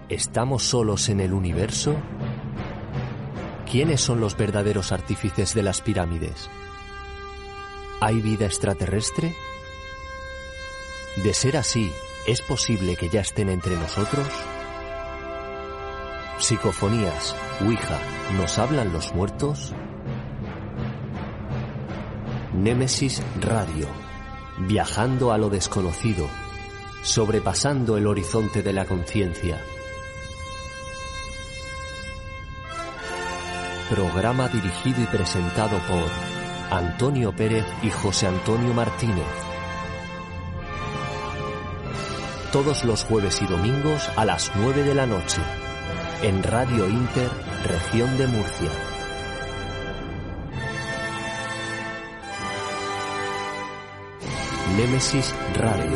¿Estamos solos en el universo? ¿Quiénes son los verdaderos artífices de las pirámides? ¿Hay vida extraterrestre? De ser así, ¿es posible que ya estén entre nosotros? Psicofonías, Ouija, ¿nos hablan los muertos? Némesis Radio, viajando a lo desconocido, sobrepasando el horizonte de la conciencia. Programa dirigido y presentado por Antonio Pérez y José Antonio Martínez. Todos los jueves y domingos a las 9 de la noche, en Radio Inter, Región de Murcia. Némesis Radio.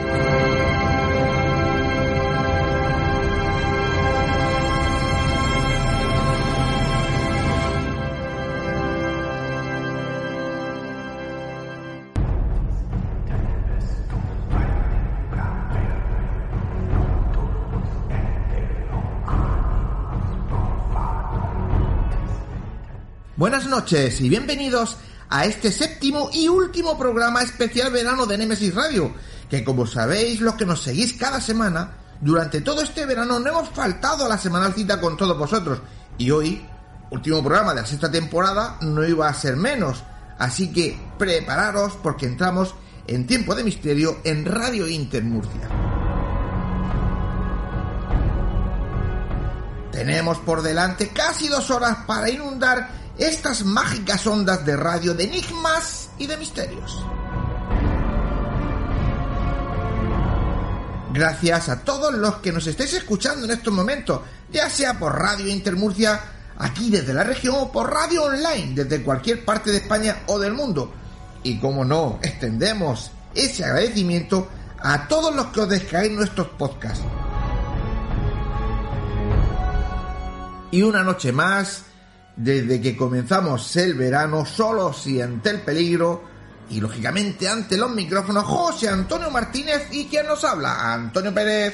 Buenas noches y bienvenidos a este séptimo y último programa especial verano de Némesis Radio, que como sabéis los que nos seguís cada semana, durante todo este verano no hemos faltado a la semanal cita con todos vosotros, y hoy, último programa de la sexta temporada, no iba a ser menos, así que prepararos porque entramos en tiempo de misterio en Radio Inter Murcia. Tenemos por delante casi 2 horas para inundar estas mágicas ondas de radio de enigmas y de misterios. Gracias a todos los que nos estáis escuchando en estos momentos, ya sea por Radio Inter Murcia, aquí desde la región, o por radio online, desde cualquier parte de España o del mundo. Y como no, extendemos ese agradecimiento a todos los que os descargáis nuestros podcasts. Y una noche más, desde que comenzamos el verano, solos y ante el peligro, y lógicamente ante los micrófonos, José Antonio Martínez y quien nos habla, Antonio Pérez.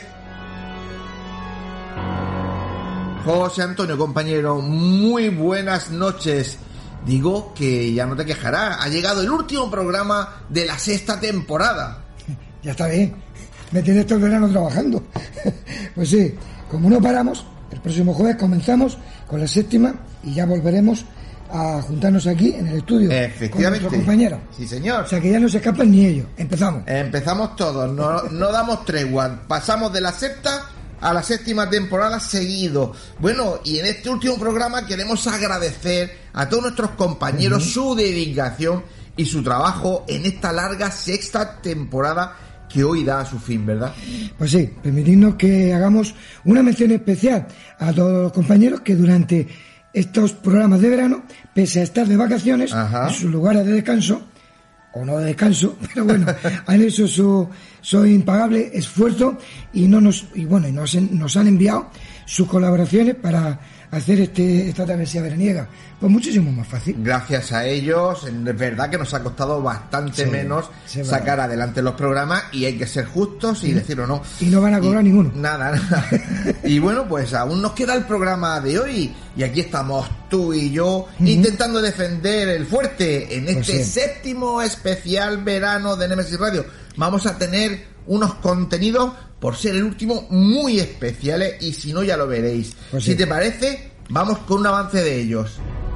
José Antonio, compañero, muy buenas noches. Digo que ya no te quejarás, ha llegado el último programa de la sexta temporada. Ya está bien, me tienes todo el verano trabajando. Pues sí, como no paramos, el próximo jueves comenzamos con la séptima y ya volveremos a juntarnos aquí en el estudio con nuestro compañero. Sí, señor. O sea que ya no se escapan ni ellos. Empezamos todos, no damos tregua. Pasamos de la sexta a la séptima temporada seguido. Bueno, y en este último programa queremos agradecer a todos nuestros compañeros su dedicación y su trabajo en esta larga sexta temporada que hoy da a su fin, ¿verdad? Pues sí, permitidnos que hagamos una mención especial a todos los compañeros que durante estos programas de verano, pese a estar de vacaciones, en sus lugares de descanso, o no de descanso, pero bueno, han hecho su impagable esfuerzo y nos han enviado sus colaboraciones para hacer esta travesía veraniega. Pues muchísimo más fácil. Gracias a ellos, es verdad que nos ha costado bastante menos sacar adelante los programas, y hay que ser justos y decirlo, no. Y no van a cobrar ninguno. Nada. Y bueno, pues aún nos queda el programa de hoy, y aquí estamos tú y yo intentando defender el fuerte en este séptimo especial verano de Némesis Radio. Vamos a tener unos contenidos, por ser el último, muy especiales, y si no ya lo veréis. Si te parece, vamos con un avance de ellos.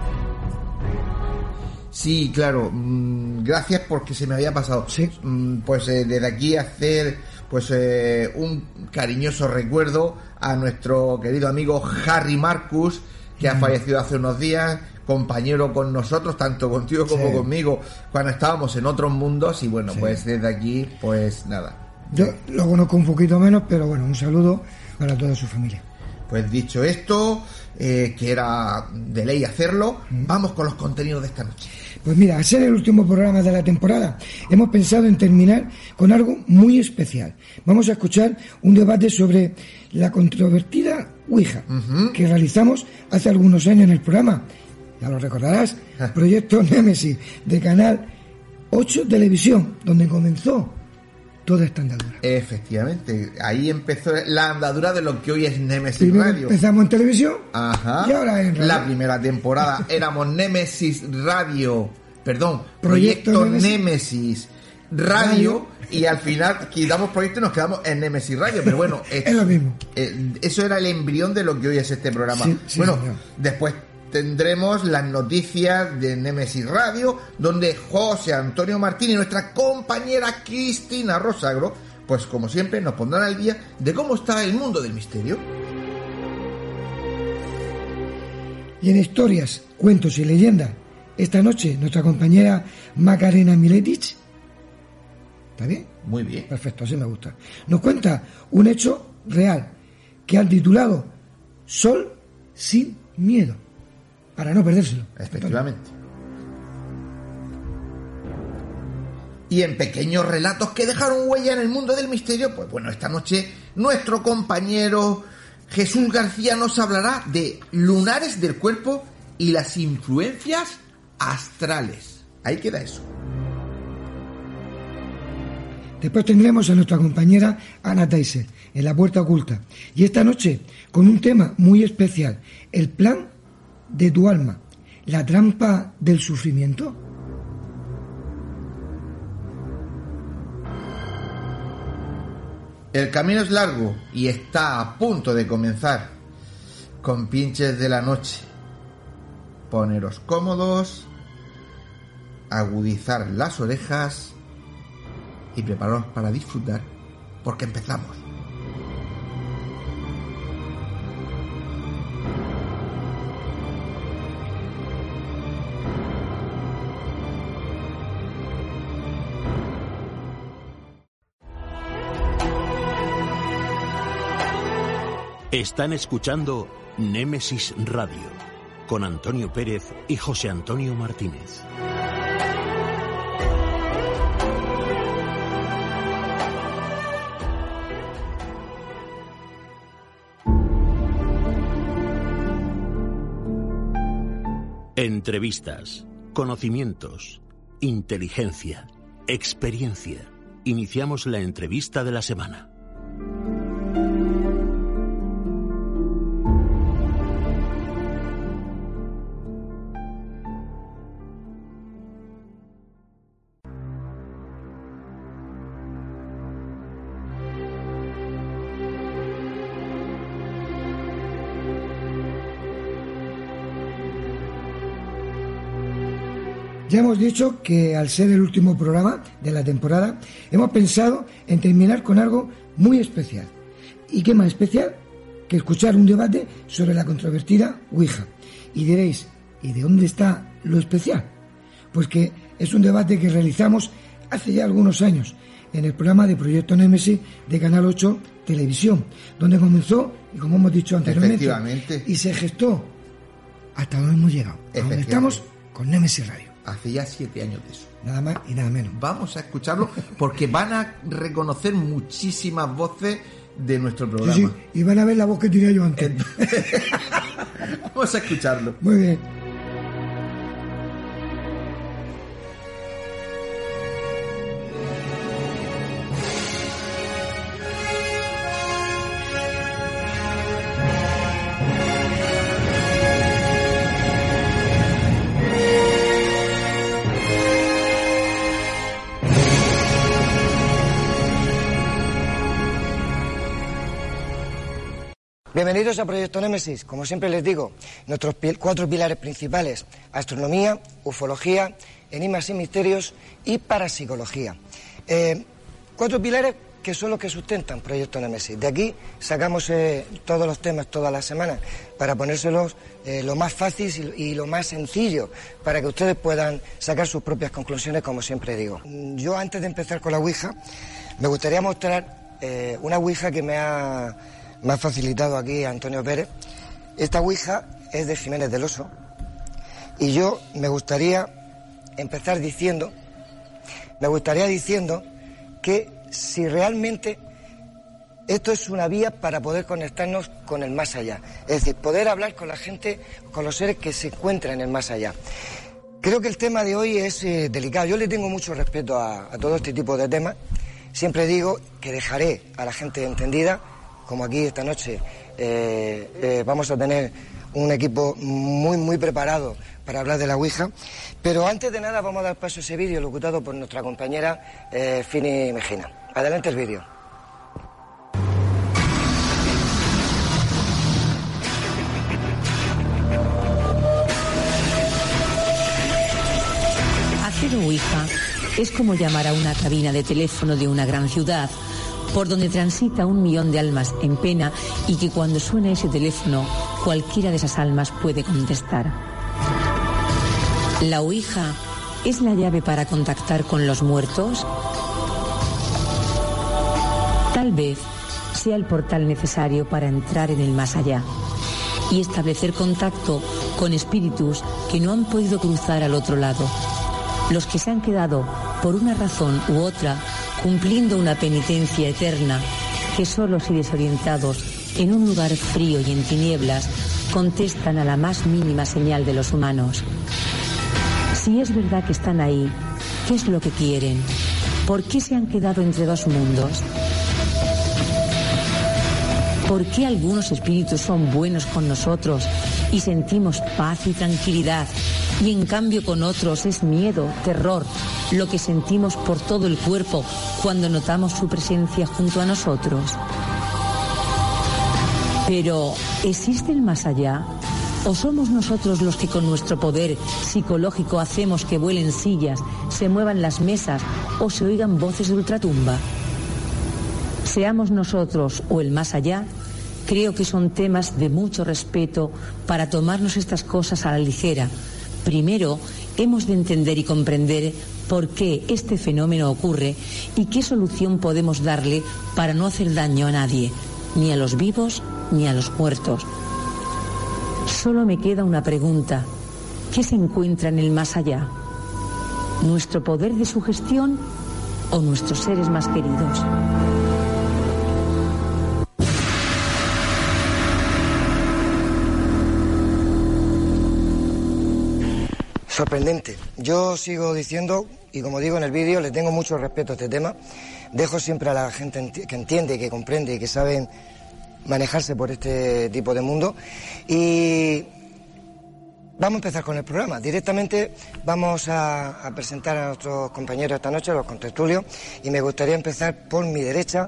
Sí, claro, gracias porque se me había pasado. Pues desde aquí hacer un cariñoso recuerdo a nuestro querido amigo Harry Marcus, que ha fallecido hace unos días, compañero con nosotros, tanto contigo como conmigo, cuando estábamos en otros mundos. Y bueno, pues desde aquí, pues nada. Yo lo conozco un poquito menos, pero bueno, un saludo para toda su familia. Pues dicho esto, que era de ley hacerlo, vamos con los contenidos de esta noche. Pues mira, al ser el último programa de la temporada, hemos pensado en terminar con algo muy especial. Vamos a escuchar un debate sobre la controvertida Ouija, que realizamos hace algunos años en el programa. Ya lo recordarás, Proyecto Némesis, de Canal 8 Televisión, donde comenzó toda esta andadura. Efectivamente, ahí empezó la andadura de lo que hoy es Nemesis Primero Radio. Empezamos en televisión. Ajá. Y ahora en radio. La primera temporada éramos Proyecto Nemesis Radio, y al final quitamos proyecto y nos quedamos en Nemesis Radio, pero bueno, es lo mismo. Eso era el embrión de lo que hoy es este programa. Sí, bueno, señor. Después tendremos las noticias de Nemesis Radio, donde José Antonio Martín y nuestra compañera Cristina Rosagro, pues como siempre, nos pondrán al día de cómo está el mundo del misterio. Y en historias, cuentos y leyendas, esta noche nuestra compañera Macarena Miletic, ¿está bien? Muy bien. Perfecto, así me gusta. Nos cuenta un hecho real que han titulado Sol sin miedo, para no perdérselo. Efectivamente. Y en pequeños relatos que dejaron huella en el mundo del misterio, pues bueno, esta noche nuestro compañero Jesús García nos hablará de lunares del cuerpo y las influencias astrales. Ahí queda eso. Después tendremos a nuestra compañera Ana Teiser en La Puerta Oculta. Y esta noche con un tema muy especial, el plan de tu alma, la trampa del sufrimiento. El camino es largo y está a punto de comenzar. Compinches de la noche, poneros cómodos, agudizar las orejas y prepararos para disfrutar, porque empezamos. Están escuchando Némesis Radio con Antonio Pérez y José Antonio Martínez. Entrevistas, conocimientos, inteligencia, experiencia. Iniciamos la entrevista de la semana. Ya hemos dicho que al ser el último programa de la temporada, hemos pensado en terminar con algo muy especial. ¿Y qué más especial que escuchar un debate sobre la controvertida Ouija? Y diréis, ¿y de dónde está lo especial? Pues que es un debate que realizamos hace ya algunos años en el programa de Proyecto Némesis de Canal 8 Televisión, donde comenzó, y como hemos dicho anteriormente, y se gestó hasta donde hemos llegado, a donde estamos con Némesis Radio. Hace ya 7 años de eso. Nada más y nada menos. Vamos a escucharlo porque van a reconocer muchísimas voces de nuestro programa. Sí, y van a ver la voz que tenía yo antes. Vamos a escucharlo. Muy bien. Bienvenidos a Proyecto Némesis. Como siempre les digo, nuestros 4 pilares principales: astronomía, ufología, enigmas y misterios y parapsicología. 4 pilares que son los que sustentan Proyecto Némesis. De aquí sacamos todos los temas todas las semanas para ponérselos lo más fácil y lo más sencillo para que ustedes puedan sacar sus propias conclusiones, como siempre digo. Yo, antes de empezar con la Ouija, me gustaría mostrar una Ouija que me ha facilitado aquí Antonio Pérez. Esta Ouija es de Jiménez del Oso y yo me gustaría empezar diciendo que si realmente esto es una vía para poder conectarnos con el más allá, es decir, poder hablar con la gente, con los seres que se encuentran en el más allá. Creo que el tema de hoy es delicado. Yo le tengo mucho respeto a todo este tipo de temas, Siempre digo que dejaré a la gente entendida, como aquí esta noche vamos a tener un equipo muy preparado para hablar de la Ouija, pero antes de nada vamos a dar paso a ese vídeo locutado por nuestra compañera Fini Mejina. Adelante el vídeo. Hacer Ouija es como llamar a una cabina de teléfono de una gran ciudad, por donde transita 1 millón de almas en pena y que cuando suena ese teléfono, cualquiera de esas almas puede contestar. ¿La Ouija es la llave para contactar con los muertos? Tal vez sea el portal necesario para entrar en el más allá y establecer contacto con espíritus que no han podido cruzar al otro lado. Los que se han quedado, por una razón u otra, cumpliendo una penitencia eterna, que solos y desorientados, en un lugar frío y en tinieblas, contestan a la más mínima señal de los humanos. Si es verdad que están ahí, ¿qué es lo que quieren? ¿Por qué se han quedado entre dos mundos? ¿Por qué algunos espíritus son buenos con nosotros y sentimos paz y tranquilidad, y en cambio con otros es miedo, terror, lo que sentimos por todo el cuerpo cuando notamos su presencia junto a nosotros? Pero, ¿existe el más allá? ¿O somos nosotros los que con nuestro poder psicológico hacemos que vuelen sillas, se muevan las mesas o se oigan voces de ultratumba? Seamos nosotros o el más allá, creo que son temas de mucho respeto para tomarnos estas cosas a la ligera. Primero, hemos de entender y comprender por qué este fenómeno ocurre y qué solución podemos darle para no hacer daño a nadie, ni a los vivos ni a los muertos. Solo me queda una pregunta. ¿Qué se encuentra en el más allá? ¿Nuestro poder de sugestión o nuestros seres más queridos? Sorprendente. Yo sigo diciendo, y como digo en el vídeo, le tengo mucho respeto a este tema. Dejo siempre a la gente que entiende, que comprende y que saben manejarse por este tipo de mundo. Y vamos a empezar con el programa. Directamente vamos a presentar a nuestros compañeros esta noche, a los contertulios, y me gustaría empezar por mi derecha.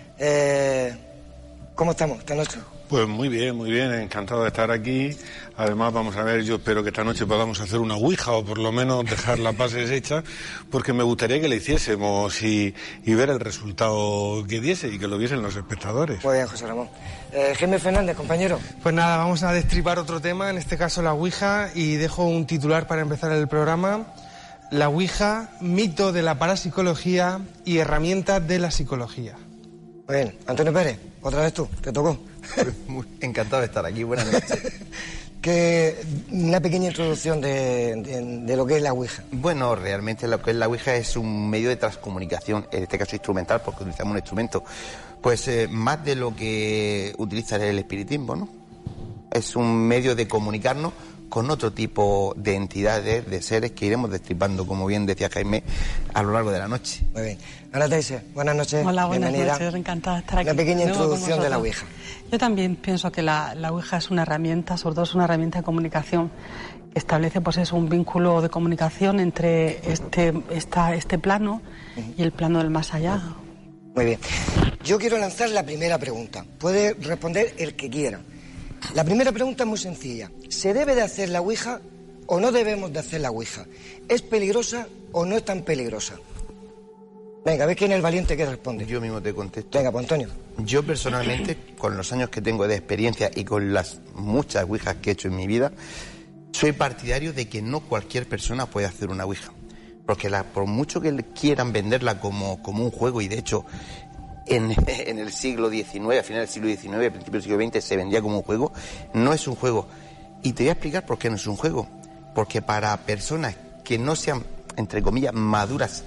¿Cómo estamos esta noche? Pues muy bien, encantado de estar aquí. Además, vamos a ver, yo espero que esta noche podamos hacer una ouija o por lo menos dejar las bases hechas, porque me gustaría que la hiciésemos y ver el resultado que diese y que lo viesen los espectadores. Muy bien, José Ramón. Jaime Fernández, compañero. Pues nada, vamos a destripar otro tema, en este caso la ouija, y dejo un titular para empezar el programa. La ouija, mito de la parapsicología y herramientas de la psicología. Muy bien. Antonio Pérez, otra vez tú, te tocó. Muy encantado de estar aquí, buenas noches. Una pequeña introducción de lo que es la ouija. Bueno, realmente lo que es la ouija es un medio de transcomunicación, en este caso instrumental, porque utilizamos un instrumento, pues más de lo que utiliza el espiritismo, ¿no? Es un medio de comunicarnos con otro tipo de entidades, de seres que iremos destripando, como bien decía Jaime, a lo largo de la noche. Muy bien. Ana Teise, buenas noches. Hola, buenas bienvenida. noches, encantada de estar aquí. Una pequeña introducción de la ouija. Yo también pienso que la ouija es una herramienta, sobre todo es una herramienta de comunicación, que establece pues eso, un vínculo de comunicación entre este plano y el plano del más allá. Muy bien. Yo quiero lanzar la primera pregunta. Puede responder el que quiera. La primera pregunta es muy sencilla. ¿Se debe de hacer la ouija o no debemos de hacer la ouija? ¿Es peligrosa o no es tan peligrosa? Venga, a ver quién es el valiente que responde. Yo mismo te contesto. Venga, pues Antonio. Yo personalmente, con los años que tengo de experiencia y con las muchas ouijas que he hecho en mi vida, soy partidario de que no cualquier persona puede hacer una ouija. Porque por mucho que quieran venderla como un juego, y de hecho en el siglo XIX, a finales del siglo XIX, a principios del siglo XX, se vendía como un juego, no es un juego. Y te voy a explicar por qué no es un juego. Porque para personas que no sean, entre comillas, maduras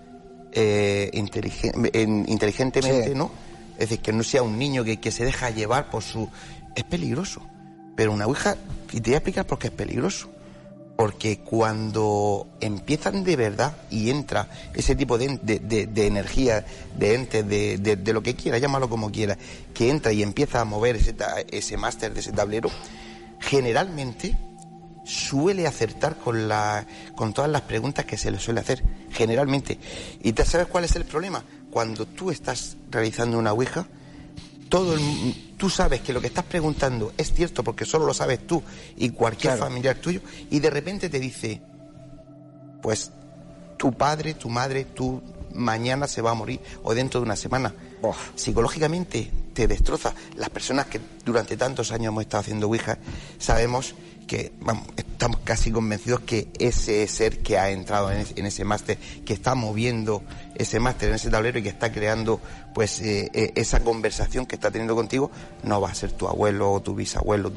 inteligentemente, sí, ¿no? Es decir, que no sea un niño que se deja llevar por su... Es peligroso. Pero una ouija, y te voy a explicar por qué es peligroso. Porque cuando empiezan de verdad y entra ese tipo de energía, de entes, de lo que quiera, llámalo como quiera, que entra y empieza a mover ese máster de ese tablero, generalmente suele acertar con todas las preguntas que se le suele hacer, generalmente. ¿Y te sabes cuál es el problema? Cuando tú estás realizando una ouija, tú sabes que lo que estás preguntando es cierto porque solo lo sabes tú y cualquier familiar tuyo, y de repente te dice, pues tu padre, tu madre, tú mañana se va a morir o dentro de una semana. Psicológicamente te destroza. Las personas que durante tantos años hemos estado haciendo ouija sabemos que, estamos casi convencidos que ese ser que ha entrado en ese máster, que está moviendo ese máster en ese tablero y que está creando pues esa conversación que está teniendo contigo, no va a ser tu abuelo o tu bisabuelo.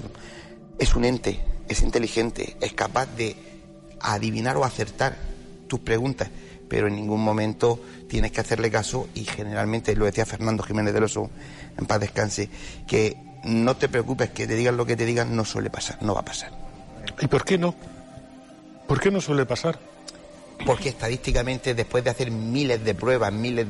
Es un ente, es inteligente, es capaz de adivinar o acertar tus preguntas, pero en ningún momento tienes que hacerle caso, y generalmente, lo decía Fernando Jiménez del Oso, en paz descanse, que no te preocupes, que te digan lo que te digan, no suele pasar, no va a pasar. ¿Y por qué no? ¿Por qué no suele pasar? Porque estadísticamente, después de hacer miles de pruebas, miles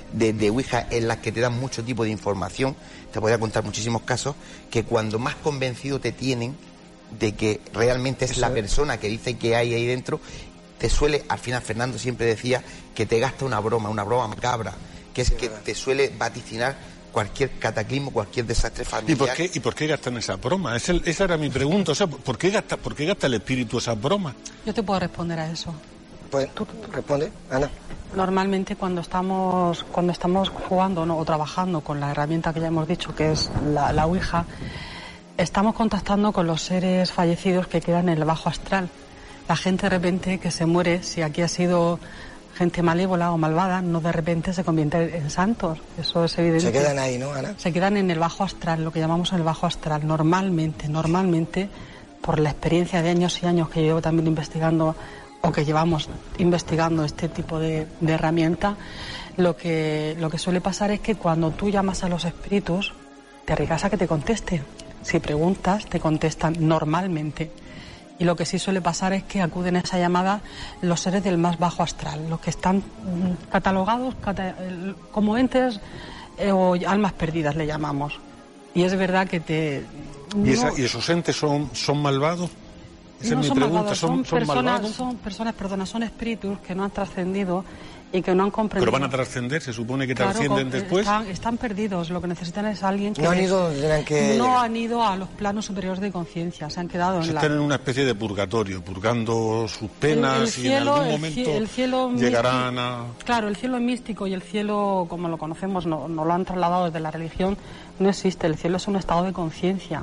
de ouijas en las que te dan mucho tipo de información, te voy a contar muchísimos casos, que cuando más convencido te tienen de que realmente es la persona que dice que hay ahí dentro, te suele, al final Fernando siempre decía que te gasta una broma macabra, que es que te suele vaticinar cualquier cataclismo, cualquier desastre familiar. ¿Y por qué gastan esa broma? Esa era mi pregunta. O sea, ¿por qué gasta el espíritu esas bromas? Yo te puedo responder a eso. Pues tú responde, Ana. Normalmente cuando estamos jugando, ¿no?, o trabajando con la herramienta que ya hemos dicho, que es la ouija, estamos contactando con los seres fallecidos que quedan en el bajo astral. La gente de repente que se muere, si aquí ha sido gente malévola o malvada, no de repente se convierte en santos. Eso es evidente. Se quedan ahí, ¿no, Ana? Se quedan en el bajo astral, lo que llamamos el bajo astral. Normalmente, por la experiencia de años y años que llevo también investigando, o que llevamos investigando este tipo de herramienta, lo que suele pasar es que cuando tú llamas a los espíritus, te arriesgas a que te contesten. Si preguntas, te contestan normalmente. Y lo que sí suele pasar es que acuden a esa llamada los seres del más bajo astral, los que están catalogados como entes o almas perdidas, le llamamos. Y es verdad que ¿Y esos entes son malvados? Esa no es mi son pregunta. malvados, son espíritus que no han trascendido y que no han comprendido. Pero van a trascender, se supone que trascienden después. Están perdidos, lo que necesitan es alguien que... No han ido a los planos superiores de conciencia, se han quedado están en una especie de purgatorio, purgando sus penas, y en algún momento llegarán a... Claro, el cielo místico y el cielo, como lo conocemos, no lo han trasladado desde la religión, no existe. El cielo es un estado de conciencia.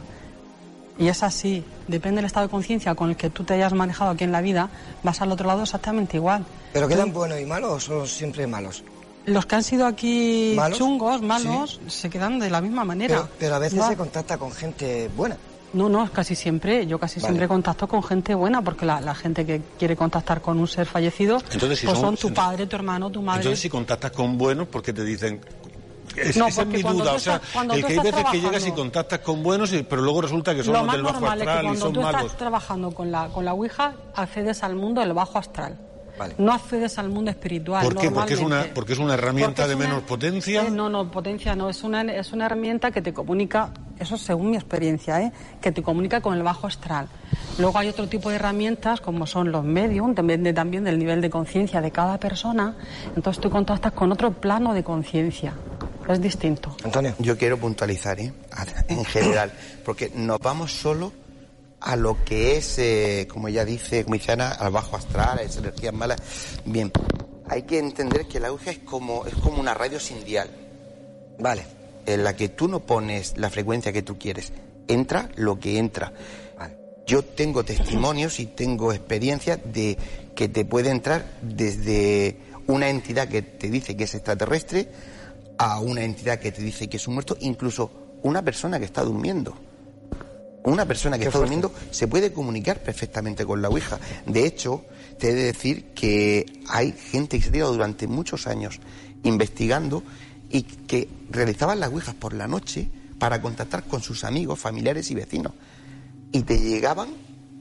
Y es así, depende del estado de conciencia con el que tú te hayas manejado aquí en la vida, vas al otro lado exactamente igual. ¿Pero quedan buenos y malos o son siempre malos? Los que han sido aquí ¿malos? Chungos, malos, sí, se quedan de la misma manera. Pero a veces se contacta con gente buena. No, casi siempre. Yo casi siempre contacto con gente buena, porque la gente que quiere contactar con un ser fallecido, entonces, si pues son tu padre, tu hermano, tu madre. Entonces, si contactas con buenos, ¿por qué te dicen...? No, esa es mi duda, o sea, el que hay veces que llegas y contactas con buenos, pero luego resulta que son los del bajo astral y son malos. Lo más normal es que cuando tú estás trabajando con la ouija, accedes al mundo del bajo astral. Vale. No accedes al mundo espiritual. ¿Por qué? ¿Porque es una herramienta de menos potencia? No, potencia no. Es una herramienta que te comunica, eso según mi experiencia, que te comunica con el bajo astral. Luego hay otro tipo de herramientas, como son los medium, depende también del nivel de conciencia de cada persona. Entonces tú contactas con otro plano de conciencia. Es distinto. Antonio. Yo quiero puntualizar, en general, porque nos vamos solo a lo que es, como dice Ana, al bajo astral, a esas energías malas. Bien, hay que entender que la ouija es como una radio sin dial. Vale. En la que tú no pones la frecuencia que tú quieres. Entra lo que entra. Vale. Yo tengo testimonios y tengo experiencias de que te puede entrar desde una entidad que te dice que es extraterrestre a una entidad que te dice que es un muerto, incluso una persona que está durmiendo. Una persona que está durmiendo se puede comunicar perfectamente con la ouija. De hecho, te he de decir que hay gente que se ha tirado durante muchos años investigando y que realizaban las ouijas por la noche para contactar con sus amigos, familiares y vecinos. Y te llegaban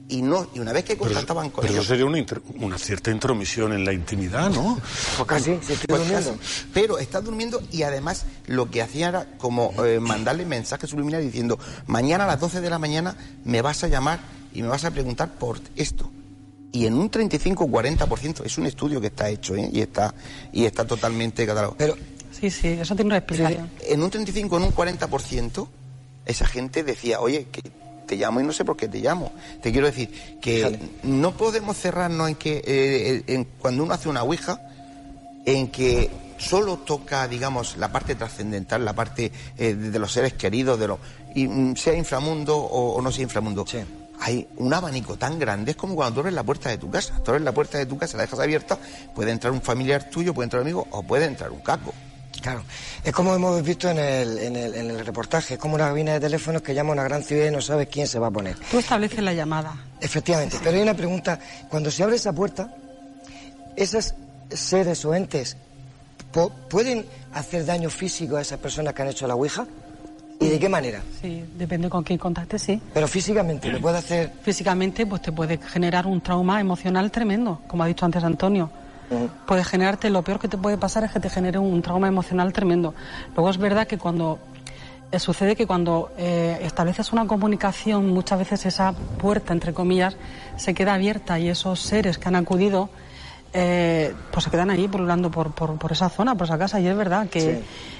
Y una vez que contactaban con ellos... Pero eso sería una cierta intromisión en la intimidad, ¿no? Pues casi, si estoy durmiendo. Pero está durmiendo y además lo que hacía era como mandarle mensajes subliminales diciendo: mañana a las 12 de la mañana me vas a llamar y me vas a preguntar por esto. Y en un 35-40%, es un estudio que está hecho, y está totalmente catalogado. Pero sí, eso tiene una explicación. En un 35, en un 40%, esa gente decía: oye, que te llamo y no sé por qué te llamo. Te quiero decir que no podemos cerrarnos en que cuando uno hace una ouija, en que solo toca, digamos, la parte trascendental, la parte de los seres queridos, sea inframundo o no sea inframundo. Sí. Hay un abanico tan grande, es como cuando tú abres la puerta de tu casa. Tú abres la puerta de tu casa, la dejas abierta, puede entrar un familiar tuyo, puede entrar un amigo o puede entrar un caco. Claro, es como hemos visto en el reportaje, es como una cabina de teléfonos que llama a una gran ciudad y no sabes quién se va a poner. Tú estableces la llamada. Efectivamente, pero hay una pregunta: cuando se abre esa puerta, esos seres o entes ¿pueden hacer daño físico a esas personas que han hecho la ouija? ¿Y de qué manera? Sí, depende con quién contactes, sí. Pero físicamente, ¿le puede hacer...? Físicamente, pues te puede generar un trauma emocional tremendo, como ha dicho antes Antonio. Puede generarte, lo peor que te puede pasar es que te genere un trauma emocional tremendo. Luego es verdad que cuando sucede que cuando estableces una comunicación, muchas veces esa puerta, entre comillas, se queda abierta y esos seres que han acudido pues se quedan ahí pululando por esa zona, por esa casa. Y es verdad que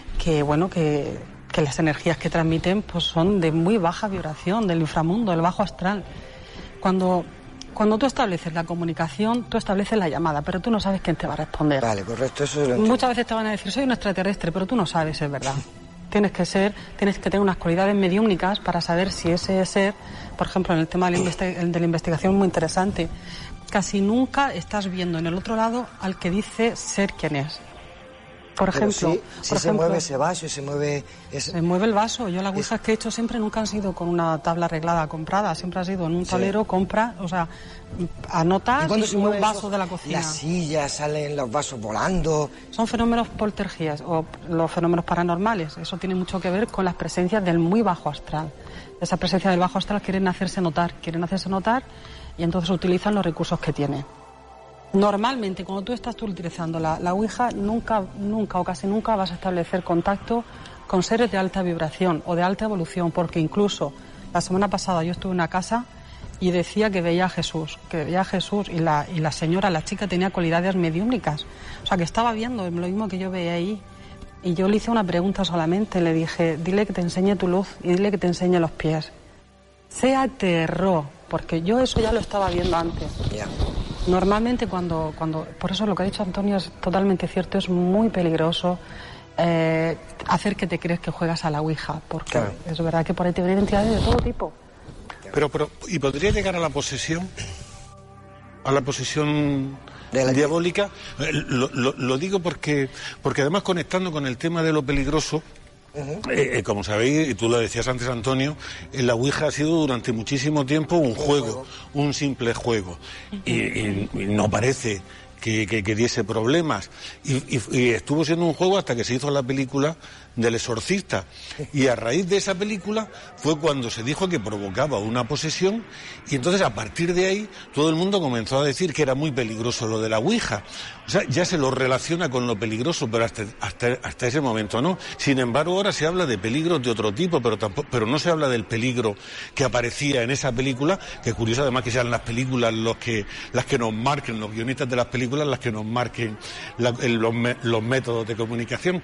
las energías que transmiten pues son de muy baja vibración, del inframundo, del bajo astral. Cuando tú estableces la comunicación, tú estableces la llamada, pero tú no sabes quién te va a responder. Vale, correcto, eso es lo entiendo. Muchas veces te van a decir: soy un extraterrestre, pero tú no sabes, es verdad. Tienes que tener unas cualidades mediúmnicas para saber si ese ser, por ejemplo, en el tema de la investigación, muy interesante, casi nunca estás viendo en el otro lado al que dice ser quien es. Por ejemplo, se mueve ese vaso y se mueve... Se mueve el vaso. Yo las ouijas que he hecho siempre nunca han sido con una tabla arreglada comprada, siempre ha sido en un tablero, compra, o sea, anotas y un vaso de la cocina. Las sillas, salen los vasos volando... Son fenómenos poltergeías o los fenómenos paranormales. Eso tiene mucho que ver con las presencias del muy bajo astral. Esa presencia del bajo astral quieren hacerse notar y entonces utilizan los recursos que tiene. Normalmente, cuando tú estás utilizando la ouija, nunca o casi nunca vas a establecer contacto con seres de alta vibración o de alta evolución, porque incluso la semana pasada yo estuve en una casa y decía que veía a Jesús y la señora, la chica, tenía cualidades mediúmnicas. O sea, que estaba viendo lo mismo que yo veía ahí. Y yo le hice una pregunta solamente, le dije: dile que te enseñe tu luz y dile que te enseñe los pies. Se aterró, porque yo eso ya lo estaba viendo antes. Yeah. Normalmente cuando... Por eso lo que ha dicho Antonio es totalmente cierto, es muy peligroso hacer que te crees que juegas a la ouija, porque claro, es verdad que por ahí te vienen entidades de todo tipo. Pero ¿y podría llegar a la posesión? ¿A la posesión diabólica? Lo digo porque además, conectando con el tema de lo peligroso, como sabéis, y tú lo decías antes, Antonio, la ouija ha sido durante muchísimo tiempo un juego, un simple juego, y no parece que diese problemas, y estuvo siendo un juego hasta que se hizo la película del Exorcista, y a raíz de esa película fue cuando se dijo que provocaba una posesión, y entonces a partir de ahí todo el mundo comenzó a decir que era muy peligroso lo de la ouija. O sea, ya se lo relaciona con lo peligroso, pero hasta ese momento no. Sin embargo, ahora se habla de peligros de otro tipo, pero no se habla del peligro que aparecía en esa película, que es curioso además que sean las películas las que nos marquen, los guionistas de las películas las que nos marquen los métodos de comunicación.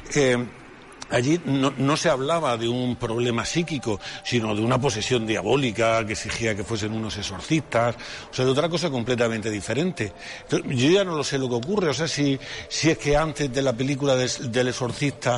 Allí no se hablaba de un problema psíquico, sino de una posesión diabólica que exigía que fuesen unos exorcistas, o sea, de otra cosa completamente diferente. Entonces, yo ya no lo sé lo que ocurre, o sea, si es que antes de la película del exorcista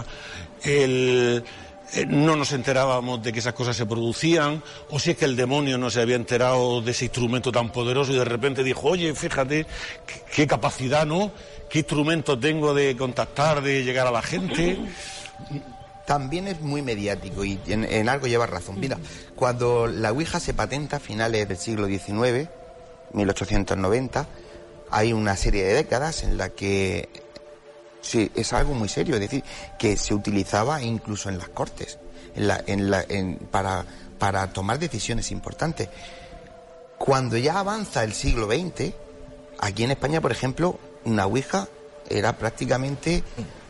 no nos enterábamos de que esas cosas se producían, o si es que el demonio no se había enterado de ese instrumento tan poderoso y de repente dijo: oye, fíjate, qué capacidad, ¿no? ¿Qué instrumento tengo de contactar, de llegar a la gente? También es muy mediático y en algo lleva razón. Mira, cuando la ouija se patenta a finales del siglo XIX, 1890, hay una serie de décadas en la que sí, es algo muy serio, es decir, que se utilizaba incluso en las cortes para tomar decisiones importantes. Cuando ya avanza el siglo XX, aquí en España, por ejemplo, una ouija era prácticamente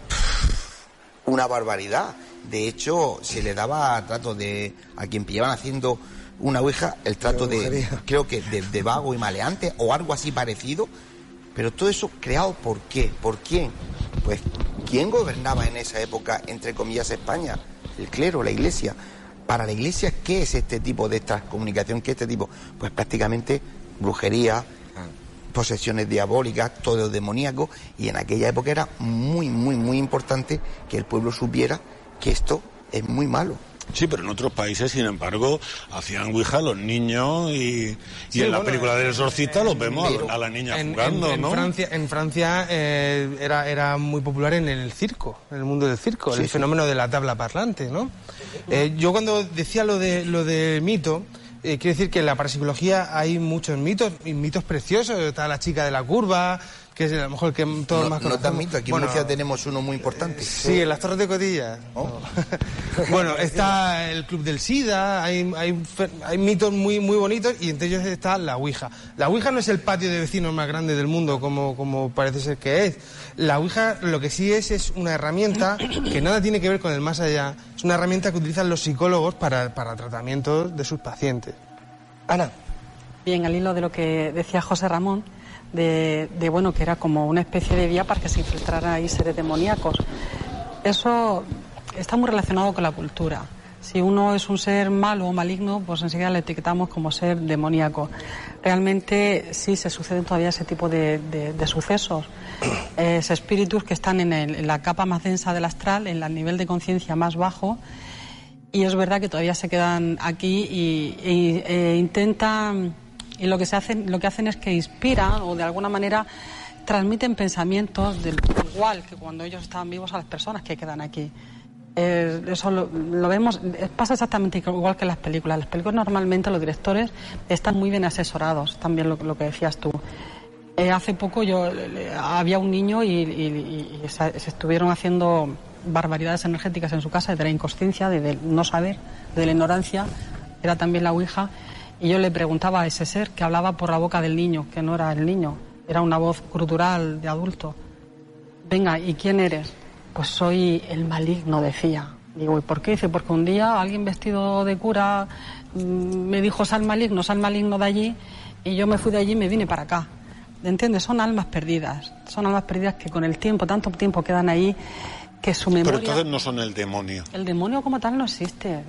una barbaridad. De hecho, se le daba trato a quien pillaban haciendo una ouija, el trato creo que de vago y maleante o algo así parecido. Pero todo eso creado ¿por qué? ¿Por quién? Pues, ¿quién gobernaba en esa época, entre comillas, España? El clero, la Iglesia. Para la Iglesia, ¿qué es este tipo de transcomunicación? ¿Qué es este tipo? Pues prácticamente brujería, posesiones diabólicas, todo demoníaco, y en aquella época era muy, muy, muy importante que el pueblo supiera que esto es muy malo. Sí, pero en otros países, sin embargo, hacían ouija los niños y en la película del exorcista los vemos a la niña jugando, ¿no? En Francia era muy popular en el circo, en el mundo del circo, el fenómeno de la tabla parlante, ¿no? Yo cuando decía lo de mito, quiero decir que en la parapsicología hay muchos mitos, y mitos preciosos. Está la chica de la curva, que es a lo mejor que todos más conocemos. No tan mito, aquí en Murcia tenemos uno muy importante. Sí, en las Torres de Cotilla. ¿Oh? Bueno, está el Club del SIDA, hay mitos muy, muy bonitos, y entre ellos está la ouija. La ouija no es el patio de vecinos más grande del mundo, como parece ser que es. La ouija lo que sí es una herramienta que nada tiene que ver con el más allá. Es una herramienta que utilizan los psicólogos para tratamientos de sus pacientes. Ana. Bien, al hilo de lo que decía José Ramón, de que era como una especie de vía para que se infiltraran ahí seres demoníacos. Eso está muy relacionado con la cultura. Si uno es un ser malo o maligno, pues enseguida le etiquetamos como ser demoníaco. Realmente sí se suceden todavía ese tipo de sucesos. Espíritus que están en la capa más densa del astral, en el nivel de conciencia más bajo, y es verdad que todavía se quedan aquí e intentan, y lo que hacen es que inspiran o de alguna manera transmiten pensamientos igual que cuando ellos estaban vivos a las personas que quedan aquí. Eso lo vemos, pasa exactamente igual que en las películas. Las películas normalmente los directores están muy bien asesorados, también lo que decías tú. Hace poco había un niño y se estuvieron haciendo barbaridades energéticas en su casa de la inconsciencia, de no saber, de la ignorancia, era también la ouija, y yo le preguntaba a ese ser que hablaba por la boca del niño, que no era el niño, era una voz gutural de adulto. Venga, ¿y quién eres? Pues soy el maligno, decía. Digo, ¿y por qué? Dice, porque un día alguien vestido de cura me dijo sal maligno de allí, y yo me fui de allí y me vine para acá. ¿Entiendes? Son almas perdidas que con el tiempo, tanto tiempo quedan ahí, que su memoria... Pero entonces no son el demonio. El demonio como tal no existe.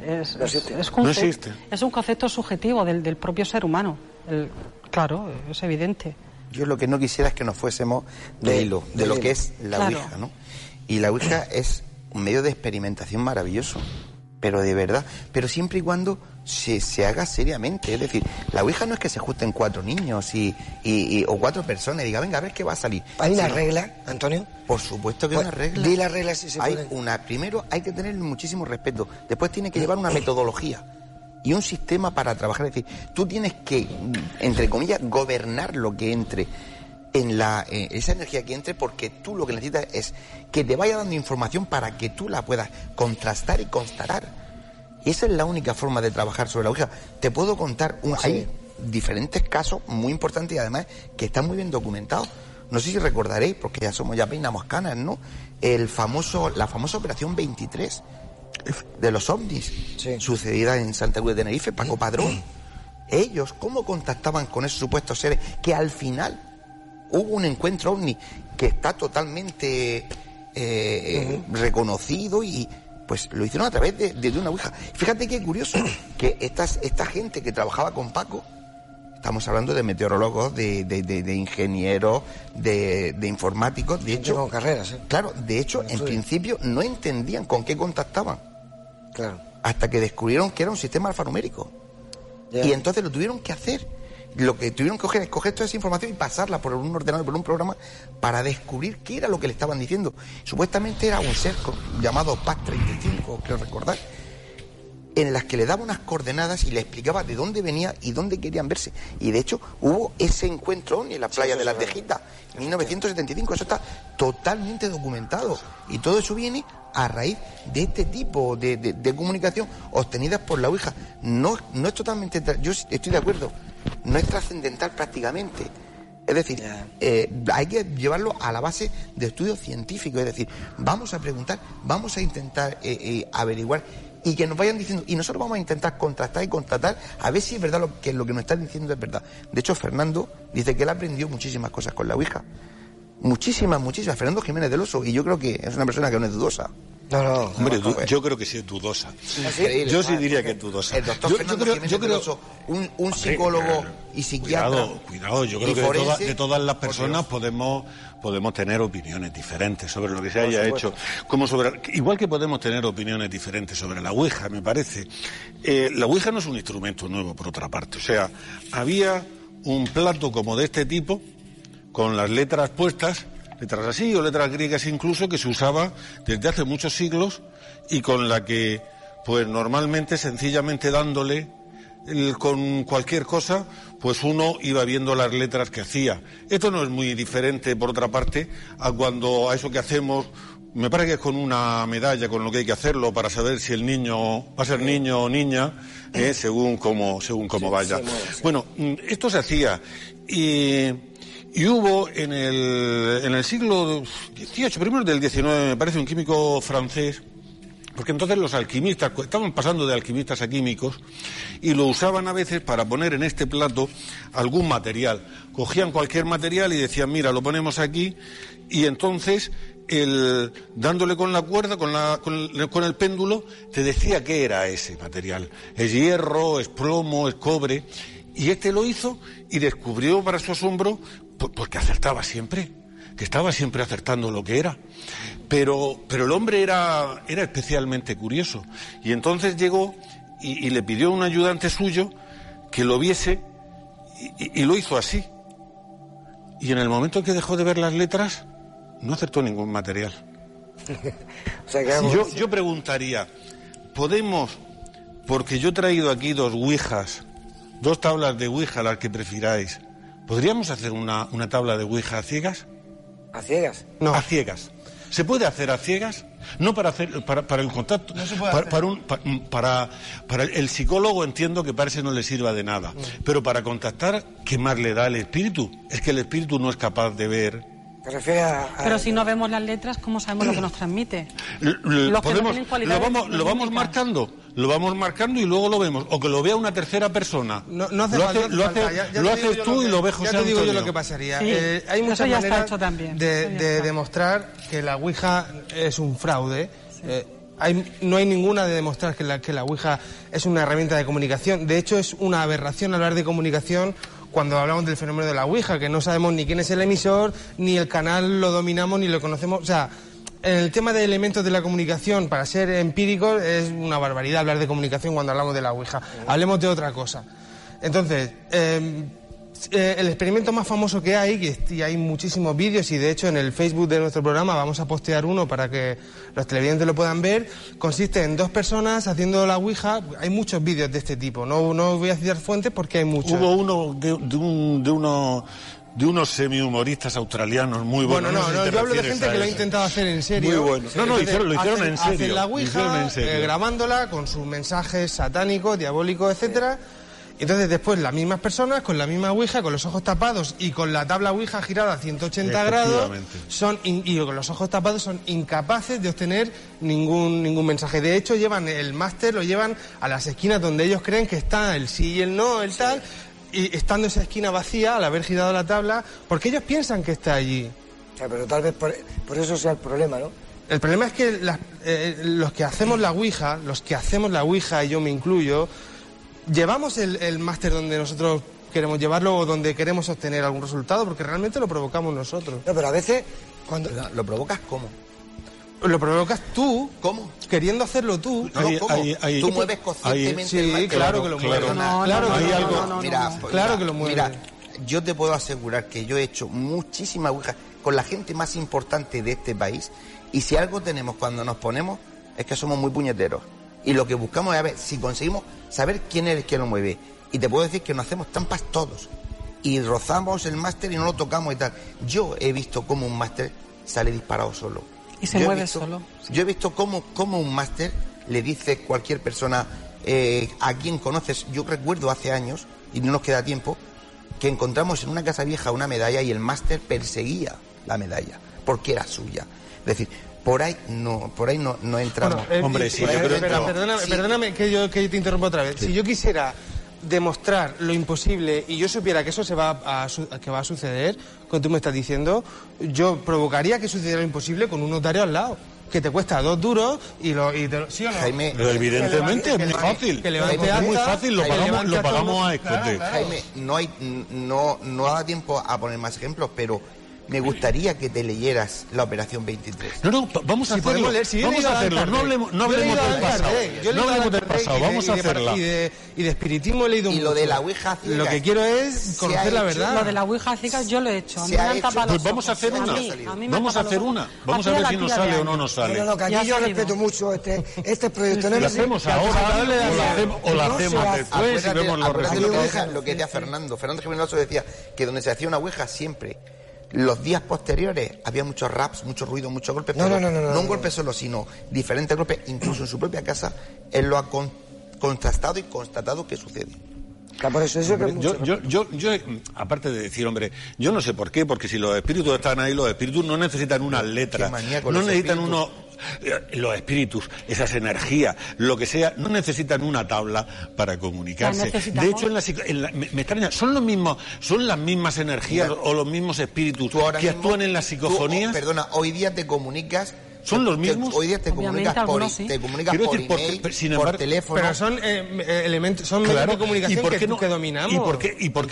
No existe. Es un concepto subjetivo del propio ser humano. Claro, es evidente. Yo lo que no quisiera es que nos fuésemos de lo que es la ouija, ¿no? Y la ouija es un medio de experimentación maravilloso, pero de verdad, pero siempre y cuando se haga seriamente. Es decir, la ouija no es que se junten 4 niños o 4 personas y diga, venga, a ver qué va a salir. ¿Hay una regla, Antonio? Por supuesto que hay una regla. Di la regla si se puede. Primero hay que tener muchísimo respeto, después tiene que llevar una metodología y un sistema para trabajar. Es decir, tú tienes que, entre comillas, gobernar lo que entre en esa energía que entre, porque tú lo que necesitas es que te vaya dando información para que tú la puedas contrastar y constatar. Y esa es la única forma de trabajar sobre la ouija. Te puedo contar, hay diferentes casos muy importantes y además que están muy bien documentados. No sé si recordaréis, porque ya peinamos canas, ¿no? La famosa operación 23 de los ovnis, sucedida en Santa Cruz de Tenerife, Paco Padrón. Ellos, ¿cómo contactaban con esos supuestos seres que al final hubo un encuentro ovni que está totalmente reconocido, y pues lo hicieron a través de una ouija? Fíjate qué curioso que esta gente que trabajaba con Paco, estamos hablando de meteorólogos, de ingenieros, de informáticos, de hecho, con carreras, claro, de hecho, en principio no entendían con qué contactaban, claro, hasta que descubrieron que era un sistema alfanumérico, y entonces lo tuvieron que hacer. Lo que tuvieron que coger toda esa información y pasarla por un ordenador, por un programa, para descubrir qué era lo que le estaban diciendo. Supuestamente era un ser llamado PAC 35, creo recordar, en las que le daba unas coordenadas y le explicaba de dónde venía y dónde querían verse. Y de hecho hubo ese encuentro en la playa de la Tejita, en 1975. Eso está totalmente documentado. Y todo eso viene a raíz de este tipo de comunicación obtenidas por la ouija. No es totalmente... Yo estoy de acuerdo no es trascendental prácticamente. Es decir, hay que llevarlo a la base de estudios científicos. Es decir, vamos a preguntar, vamos a intentar averiguar y que nos vayan diciendo, y nosotros vamos a intentar contrastar y constatar a ver si es verdad lo que nos están diciendo es verdad. De hecho, Fernando dice que él aprendió muchísimas cosas con la Ouija. Muchísimas. Fernando Jiménez del Oso, y yo creo que es una persona que no es dudosa. No, hombre, yo creo que sí es dudosa. Yo sí diría que es dudosa. El doctor Fernando Jiménez del Oso, un psicólogo y psiquiatra. Cuidado, yo creo que de todas las personas podemos tener opiniones diferentes sobre lo que se haya hecho. Igual que podemos tener opiniones diferentes sobre la Ouija, me parece. La Ouija no es un instrumento nuevo, por otra parte. O sea, había un plato como de este tipo, con las letras puestas, letras así o letras griegas incluso, que se usaba desde hace muchos siglos y con la que, pues normalmente, sencillamente dándole con cualquier cosa, pues uno iba viendo las letras que hacía. Esto no es muy diferente, por otra parte, a eso que hacemos, me parece que es con una medalla con lo que hay que hacerlo para saber si el niño va a ser niño o niña, según cómo vaya. Bueno, esto se hacía y hubo en el siglo XVIII, primero del XIX, me parece, un químico francés, porque entonces los alquimistas estaban pasando de alquimistas a químicos y lo usaban a veces para poner en este plato algún material. Cogían cualquier material y decían, mira, lo ponemos aquí, y entonces dándole con la cuerda, con el péndulo, te decía qué era ese material. Es hierro, es plomo, es cobre. Y este lo hizo y descubrió, para su asombro, pues que acertaba siempre, que estaba siempre acertando lo que era. Pero el hombre era especialmente curioso. Y entonces llegó y le pidió a un ayudante suyo que lo viese y lo hizo así. Y en el momento en que dejó de ver las letras, no acertó ningún material. O sea, que yo preguntaría, ¿podemos, porque yo he traído aquí 2 ouijas, 2 tablas de Ouija, las que prefiráis, ¿podríamos hacer una tabla de Ouija a ciegas? ¿A ciegas? No. A ciegas. ¿Se puede hacer a ciegas? No para el contacto. No se puede hacer. Para el psicólogo entiendo que para eso no le sirva de nada. Pero para contactar, ¿qué más le da el espíritu? Es que el espíritu no es capaz de ver. ¿Te refieres a...? Pero si no vemos las letras, ¿cómo sabemos lo que nos transmite? Lo vamos marcando. Lo vamos marcando y luego lo vemos. O que lo vea una tercera persona. No hace falta. Lo haces tú y lo ve José Ya te digo Antonio. yo lo que pasaría. Sí, hay muchas maneras de demostrar que la Ouija es un fraude. Sí. No hay ninguna de demostrar que la Ouija es una herramienta de comunicación. De hecho, es una aberración hablar de comunicación cuando hablamos del fenómeno de la Ouija, que no sabemos ni quién es el emisor, ni el canal lo dominamos, ni lo conocemos. O sea, el tema de elementos de la comunicación, para ser empíricos, es una barbaridad hablar de comunicación cuando hablamos de la Ouija. Hablemos de otra cosa. Entonces, el experimento más famoso que hay, y hay muchísimos vídeos, y de hecho en el Facebook de nuestro programa vamos a postear uno para que los televidentes lo puedan ver, consiste en 2 personas haciendo la Ouija. Hay muchos vídeos de este tipo, no voy a citar fuentes porque hay muchos. Hubo uno de unos semi-humoristas australianos muy buenos. Bueno, yo hablo de gente que lo ha intentado hacer en serio. Muy bueno. No, lo hicieron en serio. Hacen la Ouija, grabándola con sus mensajes satánicos, diabólicos, etcétera. Entonces después las mismas personas con la misma Ouija, con los ojos tapados y con la tabla Ouija girada a 180 grados, y con los ojos tapados son incapaces de obtener ningún mensaje. De hecho, llevan el máster, lo llevan a las esquinas donde ellos creen que está el sí y el no, el tal, y estando esa esquina vacía, al haber girado la tabla, porque ellos piensan que está allí. O sea, pero tal vez por eso sea el problema, ¿no? El problema es que los que hacemos la Ouija, y yo me incluyo, llevamos el máster donde nosotros queremos llevarlo o donde queremos obtener algún resultado, porque realmente lo provocamos nosotros. No, pero a veces cuando... ¿Lo provocas cómo? Lo provocas tú. ¿Cómo? Queriendo hacerlo tú. No, ¿cómo? Tú mueves conscientemente el máster. Claro que lo mueves. Claro que lo mueves. Mira, yo te puedo asegurar que yo he hecho muchísimas Ouijas con la gente más importante de este país, y si algo tenemos cuando nos ponemos es que somos muy puñeteros. Y lo que buscamos es a ver si conseguimos saber quién es el que lo mueve. Y te puedo decir que nos hacemos trampas todos. Y rozamos el máster y no lo tocamos y tal. Yo he visto cómo un máster sale disparado solo. Y se mueve solo. Yo he visto cómo un máster le dice cualquier persona, a quien conoces. Yo recuerdo hace años, y no nos queda tiempo, que encontramos en una casa vieja una medalla y el máster perseguía la medalla, porque era suya. Es decir, por ahí no entramos. Bueno, hombre, sí, yo creo que... Perdóname que yo te interrumpa otra vez. Sí. Si yo quisiera demostrar lo imposible y yo supiera que eso va a suceder, como tú me estás diciendo, yo provocaría que sucediera lo imposible con un notario al lado, que te cuesta 2 duros ¿sí o no? Jaime, pero evidentemente es muy fácil. Es muy fácil, lo pagamos a escote. Claro. Jaime, no da tiempo a poner más ejemplos, pero me gustaría que te leyeras la Operación 23. No, vamos a hacerlo. Vamos a hacerlo. No hablemos del pasado. No hablemos del pasado. Vamos a hacerla. Y de espiritismo he leído mucho. Y lo de la ouija ciega. Lo que quiero es conocer la verdad. Lo de la ouija ciega yo lo he hecho. A mí me han tapado. Pues vamos a hacer una. Vamos a hacer una. Vamos a ver si nos sale o no nos sale. No, que aquí yo respeto mucho este proyecto. ¿Lo hacemos ahora o lo hacemos después y vemos los resultados? Lo que decía Fernando Jiménez decía que donde se hacía una ouija siempre, los días posteriores había muchos raps, mucho ruido, muchos golpes, no un golpe solo, sino diferentes golpes, incluso en su propia casa. Él lo ha contrastado y constatado que sucede. Por eso yo, aparte de decir, hombre, yo no sé por qué, porque si los espíritus están ahí, los espíritus no necesitan unas letras, no necesitan los espíritus, esas energías, lo que sea, no necesitan una tabla para comunicarse. De hecho, me extraña, son las mismas energías o los mismos espíritus que actúan en las psicofonías. Hoy día te comunicas. ¿Son los mismos? Hoy día te comunicas por email, por teléfono. Pero son elementos, son medios de comunicación que dominamos. ¿Y por qué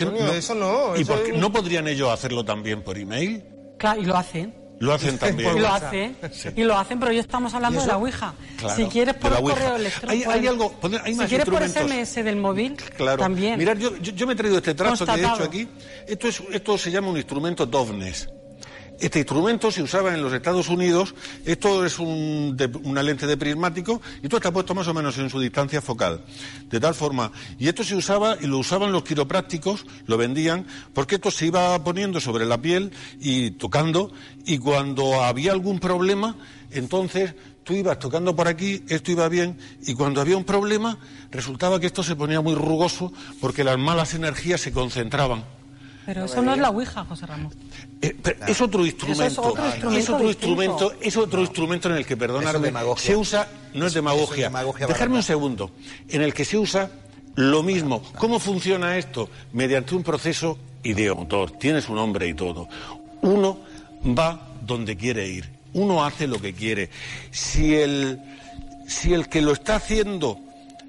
no podrían ellos hacerlo también por email? Claro, y lo hacen. Lo hacen también. Y lo hacen, pero hoy estamos hablando de la ouija. Claro, si quieres por el correo electrónico. Hay más si quieres por SMS del móvil, también. Mirad, yo me he traído este trazo que he hecho aquí. Esto se llama un instrumento Dovnes. Este instrumento se usaba en los Estados Unidos. Esto es una lente de prismático y esto está puesto más o menos en su distancia focal, de tal forma, y esto se usaba y lo usaban los quiroprácticos, lo vendían, porque esto se iba poniendo sobre la piel y tocando, y cuando había algún problema, entonces tú ibas tocando por aquí, esto iba bien, y cuando había un problema resultaba que esto se ponía muy rugoso porque las malas energías se concentraban. Pero eso no es la ouija, José Ramón. Es otro instrumento. Es otro instrumento en el que, perdonadme, se usa, no es demagogia. Dejarme un segundo, en el que se usa lo mismo. ¿Cómo funciona esto? Mediante un proceso ideomotor. Tiene su nombre y todo. Uno va donde quiere ir. Uno hace lo que quiere. Si el que lo está haciendo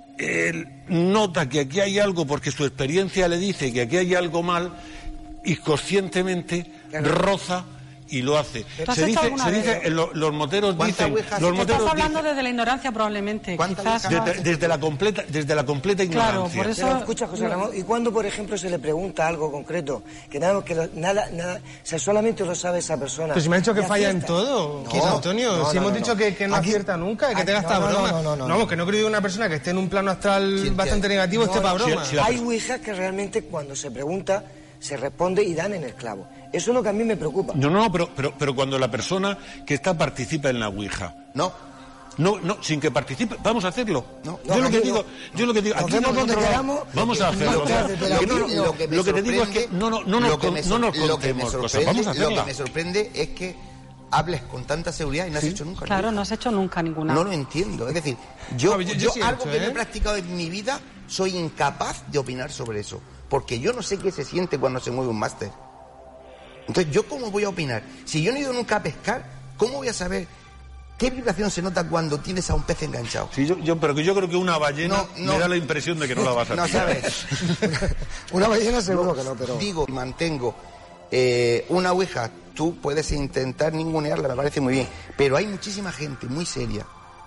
nota que aquí hay algo porque su experiencia le dice que aquí hay algo mal, inconscientemente roza y lo hace. Se dice, los moteros dicen... Estás hablando desde la ignorancia probablemente, quizás... Desde la completa ignorancia. Claro, por eso... Pero escucha, José Ramón, y cuando, por ejemplo, se le pregunta algo concreto, que nada, o sea, solamente lo sabe esa persona... Pero si me ha dicho que falla en todo, Antonio, si hemos dicho que no acierta nunca, que te gasta broma. No, que no creo que una persona que esté en un plano astral bastante negativo esté para broma. Hay ouijas que realmente cuando se pregunta se responde y dan en el clavo. Eso es lo que a mí me preocupa. No, pero cuando la persona que está participa en la ouija. No, sin que participe, vamos a hacerlo. Yo lo que digo, aquí vamos a hacerlo. Lo que te digo es que no nos contemos cosas, vamos a hacerla. Lo que me sorprende es que hables con tanta seguridad y no has hecho nunca. Claro, no has hecho nunca ninguna. No lo entiendo. Es decir, yo sí algo que no he practicado en mi vida, soy incapaz de opinar sobre eso. Porque yo no sé qué se siente cuando se mueve un máster. Entonces, ¿yo cómo voy a opinar? Si yo no he ido nunca a pescar, ¿cómo voy a saber qué vibración se nota cuando tienes a un pez enganchado? Sí, pero yo creo que una ballena me da la impresión de que no la vas a no sabes. Una ballena seguro que no, pero... Digo, mantengo una ouija, tú puedes intentar ningunearla, me parece muy bien. Pero hay muchísima gente muy seria,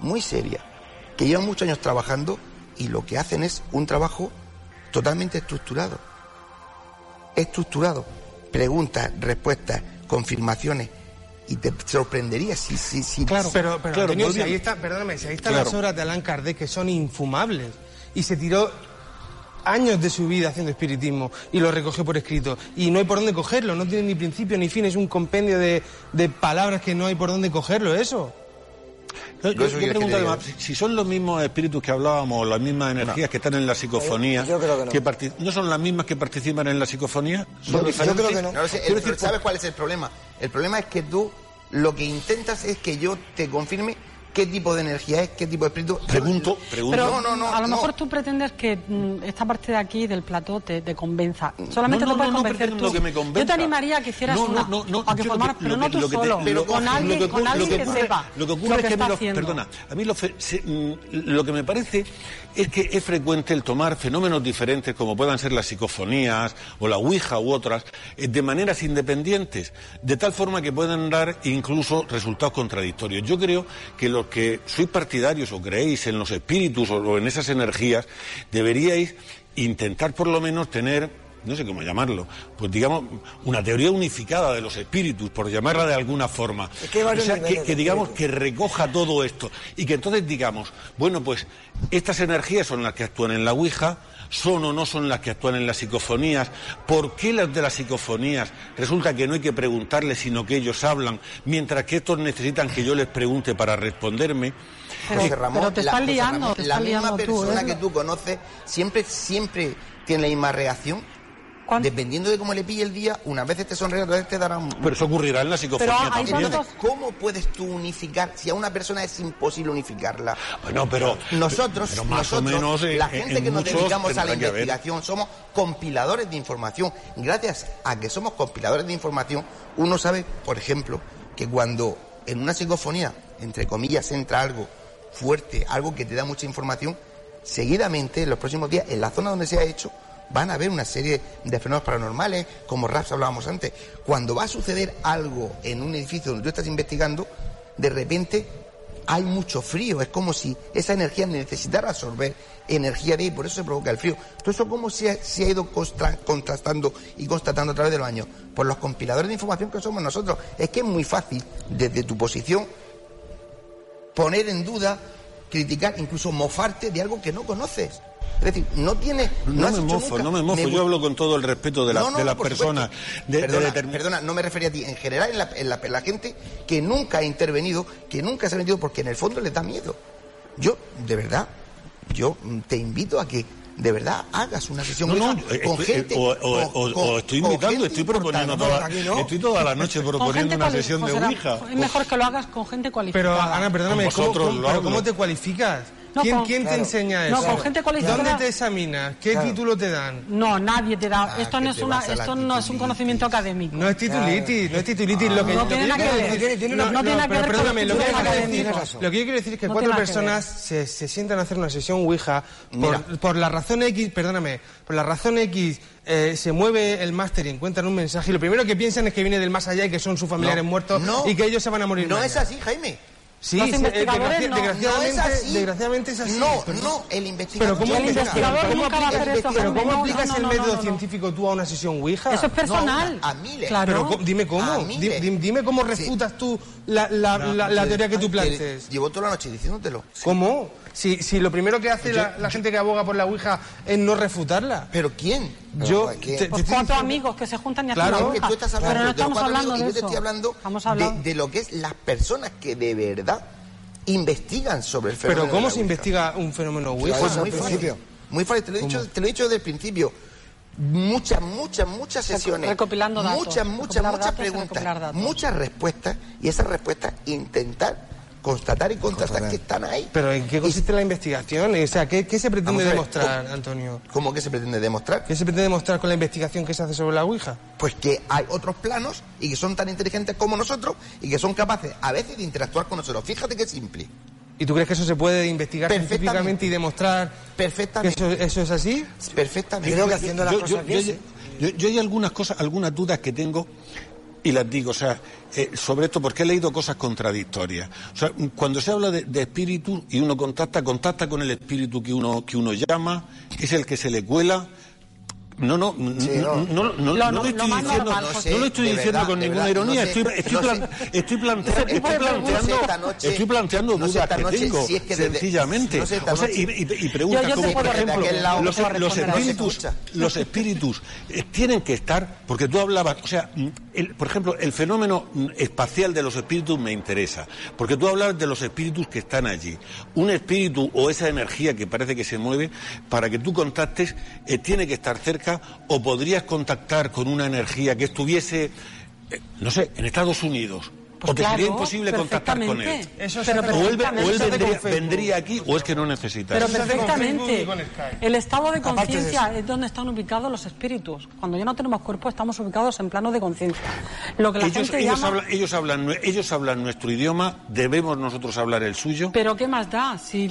que lleva muchos años trabajando y lo que hacen es un trabajo totalmente estructurado. Preguntas, respuestas, confirmaciones. Y te sorprendería si... Claro, pero Antonio, si ahí están las obras de Allan Kardec que son infumables. Y se tiró años de su vida haciendo espiritismo y lo recogió por escrito. Y no hay por dónde cogerlo, no tiene ni principio ni fin, es un compendio de palabras que no hay por dónde cogerlo, eso. Yo pregunto además, si son los mismos espíritus que hablábamos, las mismas energías que están en la psicofonía, yo creo que no. ¿No son las mismas que participan en la psicofonía? Yo creo que no. ¿Sabes cuál es el problema? El problema es que tú lo que intentas es que yo te confirme qué tipo de energía es, qué tipo de espíritu. Pregunto. Pero a lo mejor tú pretendes que esta parte de aquí del plató te convenza. Solamente te puedes convencer tú. Que me convenza. Yo te animaría a que hicieras a que formaras, pero no tú solo, con alguien que sepa lo que ocurre es que a mí lo que me parece es que es frecuente el tomar fenómenos diferentes, como puedan ser las psicofonías o la ouija u otras, de maneras independientes, de tal forma que puedan dar incluso resultados contradictorios. Yo creo que los que sois partidarios o creéis en los espíritus o en esas energías, deberíais intentar por lo menos tener, no sé cómo llamarlo, pues digamos, una teoría unificada de los espíritus, por llamarla de alguna forma. Que digamos que recoja todo esto y que entonces digamos, bueno, pues estas energías son las que actúan en la ouija, son o no son las que actúan en las psicofonías. ¿Por qué las de las psicofonías resulta que no hay que preguntarles, sino que ellos hablan, mientras que estos necesitan que yo les pregunte para responderme? Pero te estás liando, la misma persona que tú conoces siempre tiene la misma reacción. Dependiendo de cómo le pille el día, unas veces te sonríe, otras veces te dará un... Pero eso ocurrirá en la psicofonía también. Entonces, ¿cómo puedes tú unificar? Si a una persona es imposible unificarla. Bueno, pero nosotros, más o menos, la gente que nos dedicamos a la investigación, somos compiladores de información. Gracias a que somos compiladores de información, uno sabe, por ejemplo, que cuando en una psicofonía, entre comillas, entra algo fuerte, algo que te da mucha información, seguidamente, en los próximos días, en la zona donde se ha hecho, van a haber una serie de fenómenos paranormales, como RAPS hablábamos antes. Cuando va a suceder algo en un edificio donde tú estás investigando, de repente hay mucho frío. Es como si esa energía necesitara absorber energía de ahí, por eso se provoca el frío. Todo eso, ¿cómo se ha ido contrastando y constatando a través de los años? Por los compiladores de información que somos nosotros. Es que es muy fácil, desde tu posición, poner en duda, criticar, incluso mofarte de algo que no conoces. Es decir, no me mofo, yo hablo con todo el respeto de las personas. Perdona, no me refería a ti. En general, en la gente que nunca ha intervenido, que nunca se ha metido, porque en el fondo les da miedo. Yo, de verdad, te invito a que de verdad hagas una sesión con gente. Estoy invitando, estoy proponiendo estoy toda la noche proponiendo una sesión de ouija. Es mejor que lo hagas con gente cualificada. Pero Ana, perdóname, ¿cómo te cualificas? ¿Quién te enseña eso? No, con gente cualificada. ¿Dónde te examinas? ¿Qué título te dan? No, nadie te da. Esto no es un conocimiento académico. No es titulitis. Lo que yo quiero decir es que 4 personas se sientan a hacer una sesión ouija por la razón X, por la razón X. Se mueve el máster y encuentran un mensaje y lo primero que piensan es que viene del más allá y que son sus familiares muertos y que ellos se van a morir. No es así, Jaime. Sí, desgraciadamente es así. No, el investigador. Pero ¿cómo aplicas el método científico tú a una sesión ouija? Eso es personal. A miles. Claro. Pero dime cómo. Dime cómo refutas tú la teoría que tú plantees. Llevo toda la noche diciéndotelo. ¿Cómo? Si lo primero que hace la gente que aboga por la ouija es no refutarla. ¿Pero quién? Pues 4 amigos que se juntan y hacen la ouija. Pero no estamos hablando de eso. Yo te estoy hablando de lo que es las personas que de verdad investigan sobre el fenómeno. ¿Pero cómo se investiga un fenómeno ouija? Pues muy fácil. Te lo he dicho desde el principio. Muchas sesiones, recopilando datos, muchas preguntas, muchas respuestas, y esas respuestas intentar constatar y contrastar que están ahí. ¿Pero en qué consiste la investigación? O sea, ¿qué se pretende demostrar, Antonio? ¿Cómo que se pretende demostrar? ¿Qué se pretende demostrar con la investigación que se hace sobre la ouija? Pues que hay otros planos y que son tan inteligentes como nosotros y que son capaces a veces de interactuar con nosotros. Fíjate qué simple. ¿Y tú crees que eso se puede investigar científicamente y demostrar perfectamente que eso es así? Perfectamente. Creo que haciendo las cosas bien. Yo hay algunas dudas que tengo y las digo, sobre esto porque he leído cosas contradictorias. O sea, cuando se habla de espíritu y uno contacta con el espíritu que uno llama, es el que se le cuela. No lo estoy diciendo con ninguna ironía. Estoy planteando dudas que tengo, sencillamente. Y preguntas como, por ejemplo, los espíritus tienen que estar, porque tú hablabas, o sea, por ejemplo, el fenómeno espacial de los espíritus me interesa, porque tú hablabas de los espíritus que están allí. Un espíritu o esa energía que parece que se mueve, para que tú contactes, tiene que estar cerca, o podrías contactar con una energía que estuviese, no sé, en Estados Unidos. Pues o te sería imposible contactar con él. O él vendría aquí, o es que no necesita. Pero perfectamente. El estado de conciencia es donde están ubicados los espíritus. Cuando ya no tenemos cuerpo, estamos ubicados en plano de conciencia. Lo que la gente llama... ellos hablan nuestro idioma, debemos nosotros hablar el suyo. Pero ¿qué más da? Si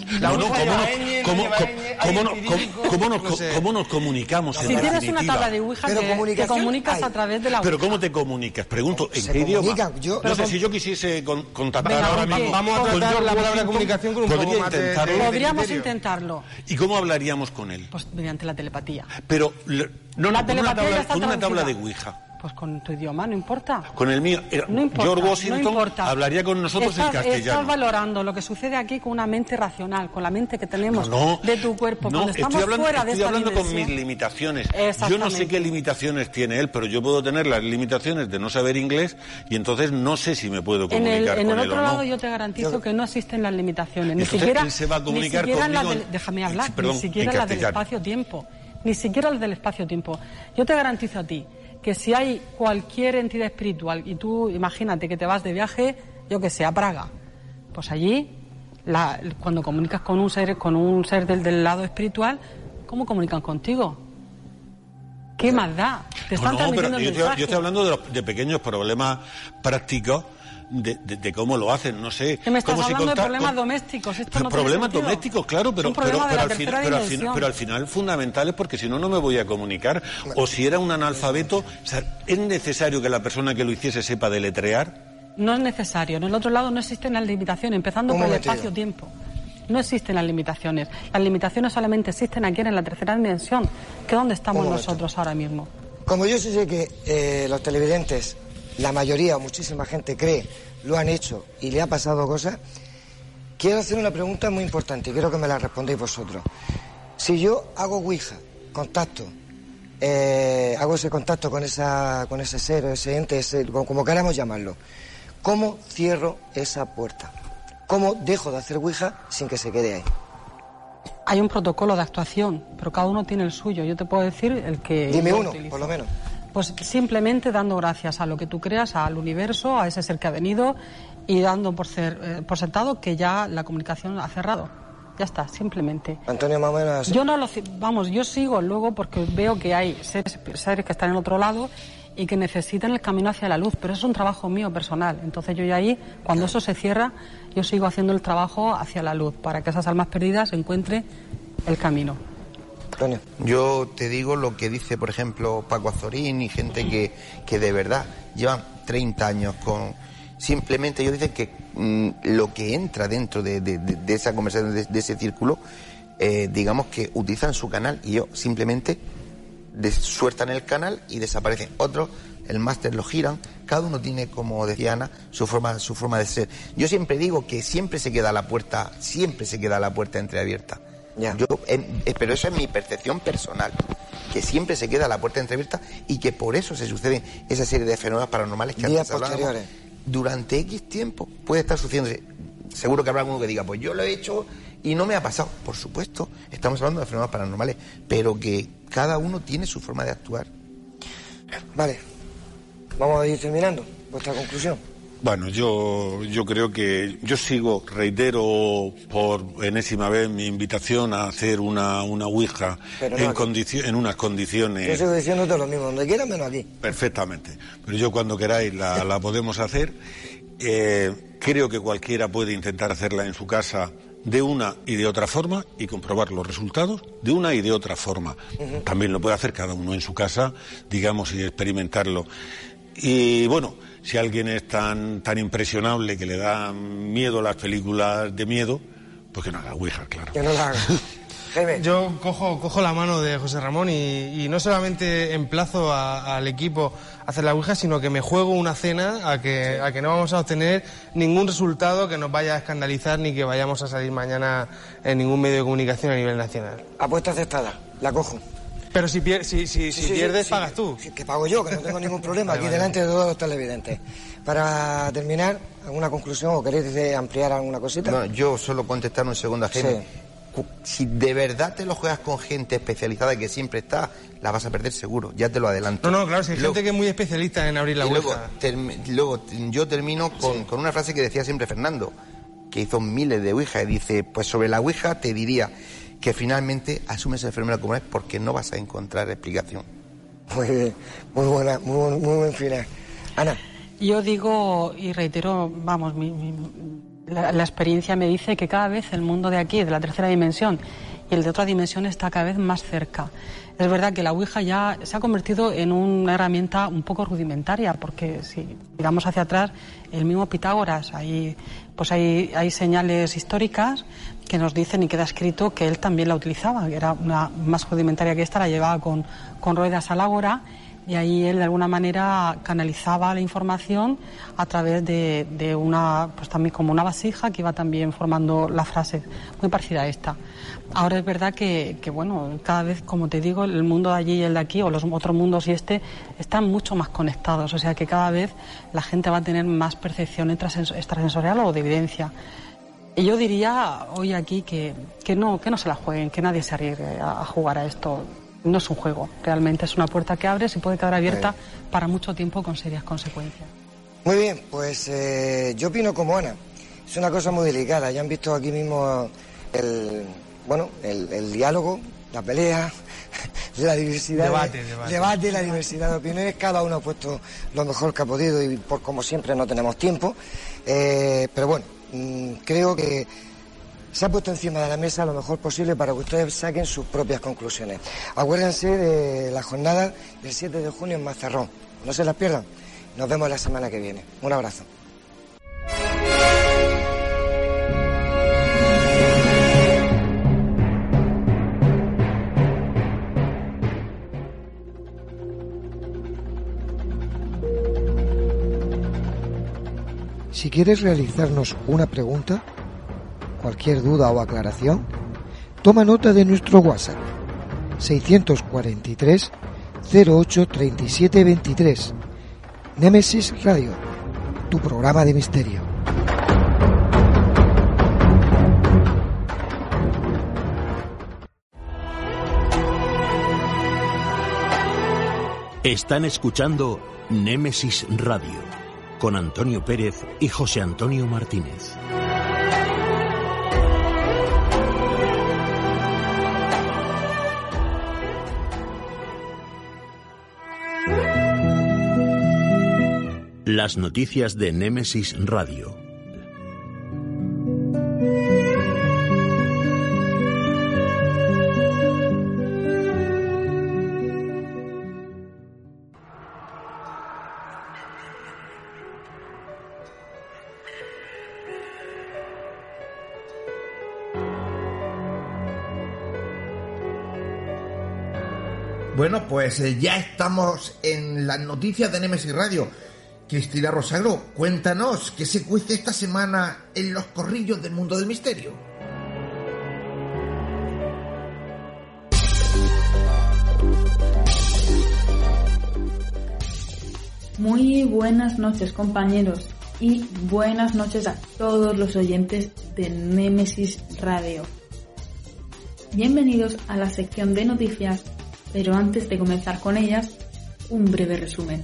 ¿Cómo nos comunicamos? Si tienes una tabla de Ouija, te comunicas a través de la Ouija. ¿Pero cómo te comunicas? Pregunto, ¿en qué idioma? No sé, si yo quisiese contactar ahora mismo... Vamos a tratar la palabra comunicación con un poco más de... Podríamos intentarlo. ¿Y cómo hablaríamos con él? Pues mediante la telepatía. Pero con una tabla de Ouija. Pues con tu idioma, no importa. Con el mío. No importa, George Washington no hablaría con nosotros en castellano. Estás valorando lo que sucede aquí con una mente racional, con la mente que tenemos de tu cuerpo. No, estoy hablando con mis limitaciones. Yo no sé qué limitaciones tiene él, pero yo puedo tener las limitaciones de no saber inglés y entonces no sé si me puedo comunicar con él o no. En el otro lado yo te garantizo que no existen las limitaciones. Ni entonces, siquiera él se va a comunicar conmigo. Déjame hablar. Ni siquiera las del espacio-tiempo. Ni siquiera las del espacio-tiempo. Yo te garantizo a ti que si hay cualquier entidad espiritual y tú imagínate que te vas de viaje, yo que sé, a Praga, pues allí cuando comunicas con un ser del lado espiritual, ¿cómo comunican contigo? ¿Qué más da? Te están transmitiendo el mensaje. Yo estoy hablando de pequeños problemas prácticos de cómo lo hacen, no sé. Que me estás hablando de problemas domésticos. Esto no problemas domésticos, claro, pero al final fundamentales, porque si no, no me voy a comunicar. O si era un analfabeto, o sea, ¿es necesario que la persona que lo hiciese sepa deletrear? No es necesario. En el otro lado no existen las limitaciones, empezando por el espacio-tiempo. No existen las limitaciones. Las limitaciones solamente existen aquí en la tercera dimensión, que es donde estamos nosotros ahora mismo. Como yo sé que los televidentes, la mayoría o muchísima gente cree, lo han hecho y le ha pasado cosas, quiero hacer una pregunta muy importante y quiero que me la respondáis vosotros. Si yo hago Ouija, hago ese contacto con ese ser, ese ente, como queramos llamarlo, ¿cómo cierro esa puerta? ¿Cómo dejo de hacer Ouija sin que se quede ahí? Hay un protocolo de actuación, pero cada uno tiene el suyo. Yo te puedo decir el que... Dime uno, por lo menos. Pues simplemente dando gracias a lo que tú creas, al universo, a ese ser que ha venido y dando por sentado que ya la comunicación ha cerrado. Ya está, simplemente. Antonio, más o menos así. Yo sigo luego porque veo que hay seres que están en otro lado y que necesitan el camino hacia la luz, pero eso es un trabajo mío personal. Entonces yo ya ahí, cuando eso se cierra, yo sigo haciendo el trabajo hacia la luz para que esas almas perdidas encuentren el camino. Yo te digo lo que dice, por ejemplo, Paco Azorín y gente que de verdad llevan 30 años con... Simplemente ellos dicen que lo que entra dentro de esa conversación, de ese círculo, digamos que utilizan su canal y ellos simplemente sueltan el canal y desaparecen. Otros, el máster lo giran, cada uno tiene, como decía Ana, su forma de ser. Yo siempre digo que siempre se queda la puerta entreabierta. Pero eso es mi percepción personal, que siempre se queda la puerta entreabierta y que por eso se suceden esa serie de fenómenos paranormales que antes hablábamos. Durante X tiempo puede estar sucediendo. Seguro que habrá alguno que diga, pues yo lo he hecho y no me ha pasado. Por supuesto, estamos hablando de fenómenos paranormales, pero que cada uno tiene su forma de actuar. Vale, vamos a ir terminando. ¿Vuestra conclusión? Bueno, yo creo que reitero por enésima vez mi invitación a hacer una Ouija en unas condiciones... Yo sigo diciéndote lo mismo, donde quieras menos aquí. Perfectamente, pero yo cuando queráis la podemos hacer. Creo que cualquiera puede intentar hacerla en su casa de una y de otra forma y comprobar los resultados de una y de otra forma. También lo puede hacer cada uno en su casa, digamos, y experimentarlo. Y bueno, si alguien es tan impresionable que le da miedo las películas de miedo, pues que no haga Ouija, claro. Que no la haga. Yo cojo la mano de José Ramón y no solamente emplazo al equipo a hacer la ouija, sino que me juego una cena a que no vamos a obtener ningún resultado que nos vaya a escandalizar ni que vayamos a salir mañana en ningún medio de comunicación a nivel nacional. Apuesta aceptada, la cojo. Pero si pierdes, pagas tú. Que pago yo, que no tengo ningún problema, aquí delante de todos los televidentes. Para terminar, ¿alguna conclusión o queréis ampliar alguna cosita? No, yo solo contestar un segundo a Jaime. Sí. Si de verdad te lo juegas con gente especializada que siempre está, la vas a perder seguro, ya te lo adelanto. No, claro, si hay gente que es muy especialista en abrir la ouija. Luego yo termino con una frase que decía siempre Fernando, que hizo miles de ouijas, y dice, pues sobre la ouija te diría que finalmente asumes el fenómeno como es porque no vas a encontrar explicación. Muy bien, muy buena, muy buen final. Ana. Yo digo y reitero, vamos, la experiencia me dice que cada vez el mundo de aquí, de la tercera dimensión, y el de otra dimensión está cada vez más cerca. Es verdad que la ouija ya se ha convertido en una herramienta un poco rudimentaria, porque si miramos hacia atrás, el mismo Pitágoras, hay señales históricas que nos dicen y queda escrito que él también la utilizaba, que era una más rudimentaria que esta, la llevaba con ruedas al ágora, y ahí él de alguna manera canalizaba la información a través de una, pues también como una vasija que iba también formando la frase, muy parecida a esta. Ahora es verdad que bueno, cada vez, como te digo, el mundo de allí y el de aquí, o los otros mundos y están mucho más conectados, o sea que cada vez la gente va a tener más percepción extrasensorial o de evidencia. Y yo diría hoy aquí que no se la jueguen, que nadie se arriesgue a jugar a esto. No es un juego, realmente es una puerta que abres y puede quedar abierta para mucho tiempo con serias consecuencias. Muy bien, pues yo opino como Ana. Es una cosa muy delicada. Ya han visto aquí mismo el diálogo, la pelea, la diversidad. Debate, la diversidad de opiniones. Cada uno ha puesto lo mejor que ha podido y por como siempre no tenemos tiempo. Pero bueno, creo que se ha puesto encima de la mesa lo mejor posible para que ustedes saquen sus propias conclusiones. Acuérdense de la jornada del 7 de junio en Mazarrón. No se las pierdan. Nos vemos la semana que viene. Un abrazo. Si quieres realizarnos una pregunta, cualquier duda o aclaración, toma nota de nuestro WhatsApp 643 08 37 23. Némesis Radio, tu programa de misterio. Están escuchando Némesis Radio con Antonio Pérez y José Antonio Martínez. Las noticias de Némesis Radio. Bueno, pues ya estamos en las noticias de Némesis Radio. Cristina Rosagro, cuéntanos, ¿qué se cuece esta semana en los corrillos del mundo del misterio? Muy buenas noches, compañeros, y buenas noches a todos los oyentes de Némesis Radio. Bienvenidos a la sección de noticias, pero antes de comenzar con ellas, un breve resumen.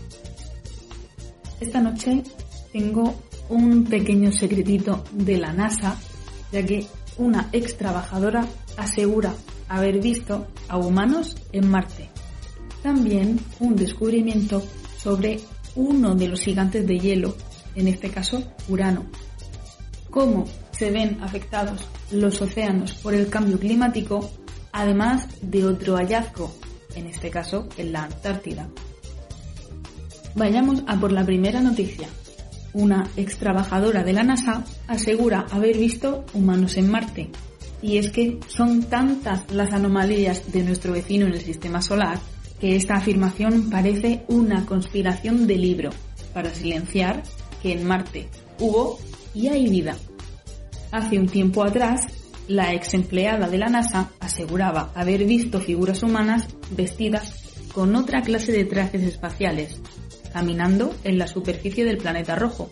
Esta noche tengo un pequeño secretito de la NASA, ya que una ex trabajadora asegura haber visto a humanos en Marte. También un descubrimiento sobre uno de los gigantes de hielo, en este caso Urano. Cómo se ven afectados los océanos por el cambio climático, además de otro hallazgo, en este caso en la Antártida. Vayamos a por la primera noticia. Una ex trabajadora de la NASA asegura haber visto humanos en Marte. Y es que son tantas las anomalías de nuestro vecino en el sistema solar que esta afirmación parece una conspiración de libro para silenciar que en Marte hubo y hay vida. Hace un tiempo atrás, la ex empleada de la NASA aseguraba haber visto figuras humanas vestidas con otra clase de trajes espaciales, caminando en la superficie del planeta rojo.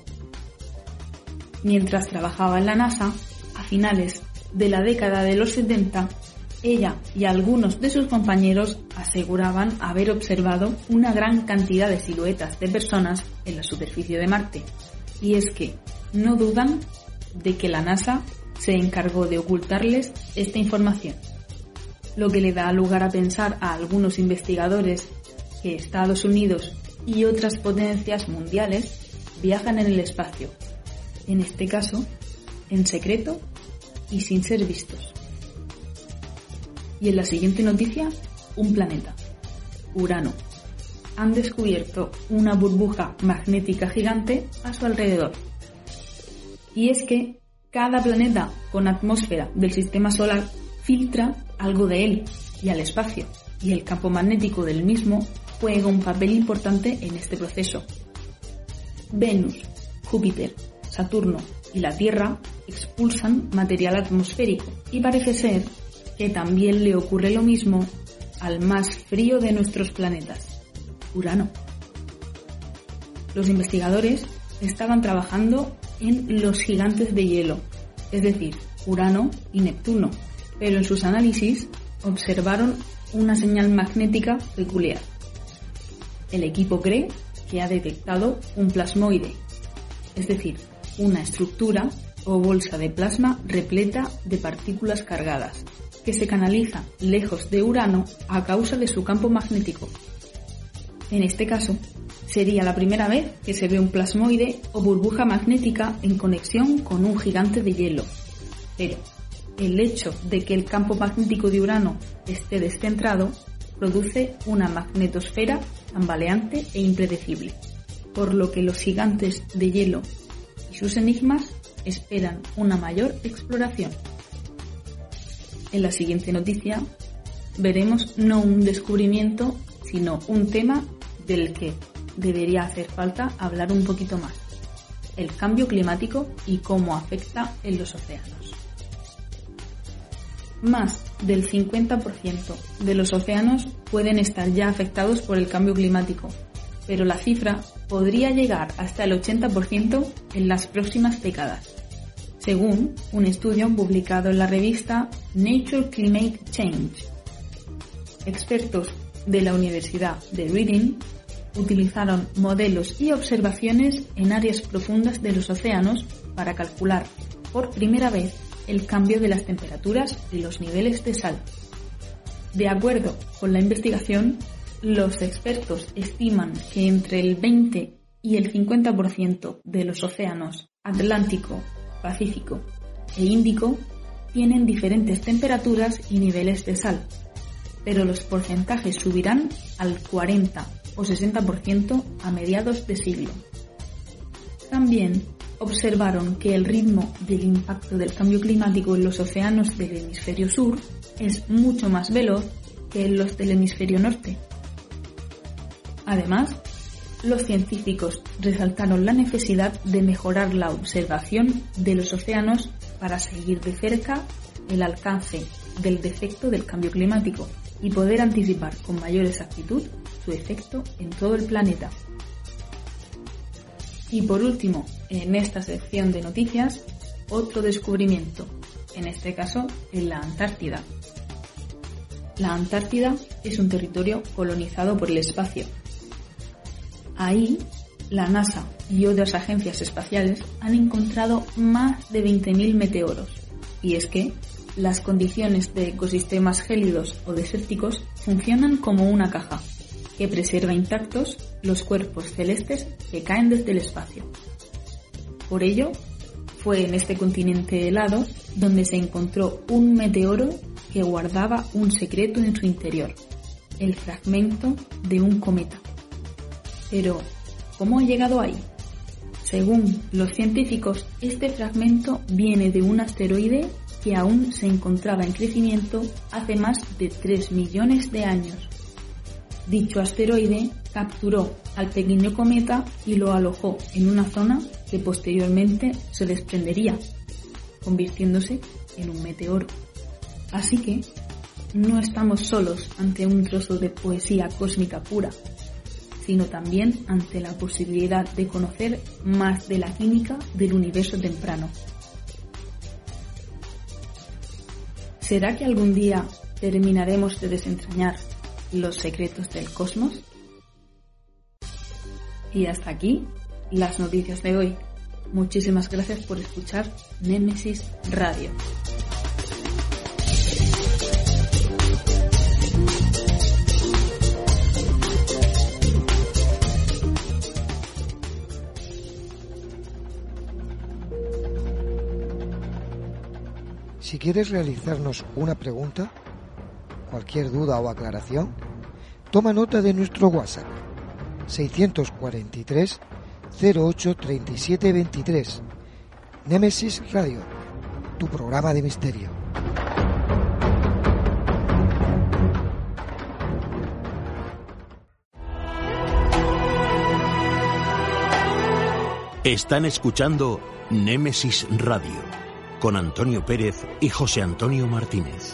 Mientras trabajaba en la NASA, a finales de la década de los 70, ella y algunos de sus compañeros aseguraban haber observado una gran cantidad de siluetas de personas en la superficie de Marte. Y es que no dudan de que la NASA se encargó de ocultarles esta información, lo que le da lugar a pensar a algunos investigadores que Estados Unidos y otras potencias mundiales viajan en el espacio, en este caso, en secreto y sin ser vistos. Y en la siguiente noticia, un planeta, Urano. Han descubierto una burbuja magnética gigante a su alrededor. Y es que cada planeta con atmósfera del sistema solar filtra algo de él y al espacio, y el campo magnético del mismo juega un papel importante en este proceso. Venus, Júpiter, Saturno y la Tierra expulsan material atmosférico, y parece ser que también le ocurre lo mismo al más frío de nuestros planetas, Urano. Los investigadores estaban trabajando en los gigantes de hielo, es decir, Urano y Neptuno, pero en sus análisis observaron una señal magnética peculiar. El equipo cree que ha detectado un plasmoide, es decir, una estructura o bolsa de plasma repleta de partículas cargadas, que se canaliza lejos de Urano a causa de su campo magnético. En este caso, sería la primera vez que se ve un plasmoide o burbuja magnética en conexión con un gigante de hielo. Pero el hecho de que el campo magnético de Urano esté descentrado produce una magnetosfera tambaleante e impredecible, por lo que los gigantes de hielo y sus enigmas esperan una mayor exploración. En la siguiente noticia veremos no un descubrimiento, sino un tema del que debería hacer falta hablar un poquito más: el cambio climático y cómo afecta en los océanos. Más del 50% de los océanos pueden estar ya afectados por el cambio climático, pero la cifra podría llegar hasta el 80% en las próximas décadas, según un estudio publicado en la revista Nature Climate Change. Expertos de la Universidad de Reading utilizaron modelos y observaciones en áreas profundas de los océanos para calcular por primera vez el cambio de las temperaturas y los niveles de sal. De acuerdo con la investigación, los expertos estiman que entre el 20 y el 50% de los océanos Atlántico, Pacífico e Índico tienen diferentes temperaturas y niveles de sal, pero los porcentajes subirán al 40 o 60% a mediados de siglo. También observaron que el ritmo del impacto del cambio climático en los océanos del hemisferio sur es mucho más veloz que en los del hemisferio norte. Además, los científicos resaltaron la necesidad de mejorar la observación de los océanos para seguir de cerca el alcance del efecto del cambio climático y poder anticipar con mayor exactitud su efecto en todo el planeta. Y por último, en esta sección de noticias, otro descubrimiento, en este caso en la Antártida. La Antártida es un territorio colonizado por el espacio. Ahí, la NASA y otras agencias espaciales han encontrado más de 20.000 meteoros. Y es que las condiciones de ecosistemas gélidos o desérticos funcionan como una caja que preserva intactos los cuerpos celestes que caen desde el espacio. Por ello, fue en este continente helado donde se encontró un meteoro que guardaba un secreto en su interior, el fragmento de un cometa. Pero, ¿cómo ha llegado ahí? Según los científicos, este fragmento viene de un asteroide que aún se encontraba en crecimiento hace más de 3 millones de años. Dicho asteroide capturó al pequeño cometa y lo alojó en una zona que posteriormente se desprendería, convirtiéndose en un meteoro. Así que no estamos solos ante un trozo de poesía cósmica pura, sino también ante la posibilidad de conocer más de la química del universo temprano. ¿Será que algún día terminaremos de desentrañar los secretos del cosmos? Y hasta aquí las noticias de hoy. Muchísimas gracias por escuchar Némesis Radio. Si quieres realizarnos una pregunta, cualquier duda o aclaración, toma nota de nuestro WhatsApp 643 08 37 23. Némesis Radio, tu programa de misterio. Están escuchando Némesis Radio con Antonio Pérez y José Antonio Martínez.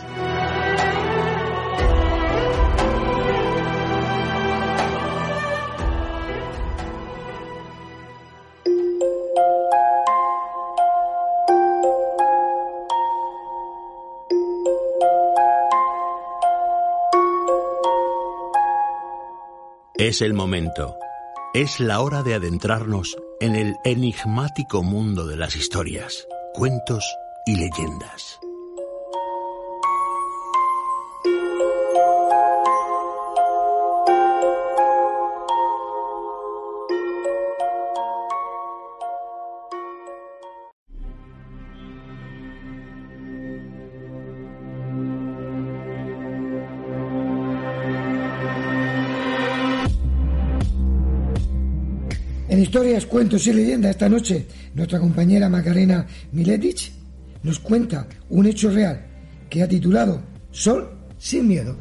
Es el momento. Es la hora de adentrarnos en el enigmático mundo de las historias, cuentos y leyendas. En historias, cuentos y leyendas esta noche, nuestra compañera Macarena Miletic nos cuenta un hecho real que ha titulado Sol sin miedo.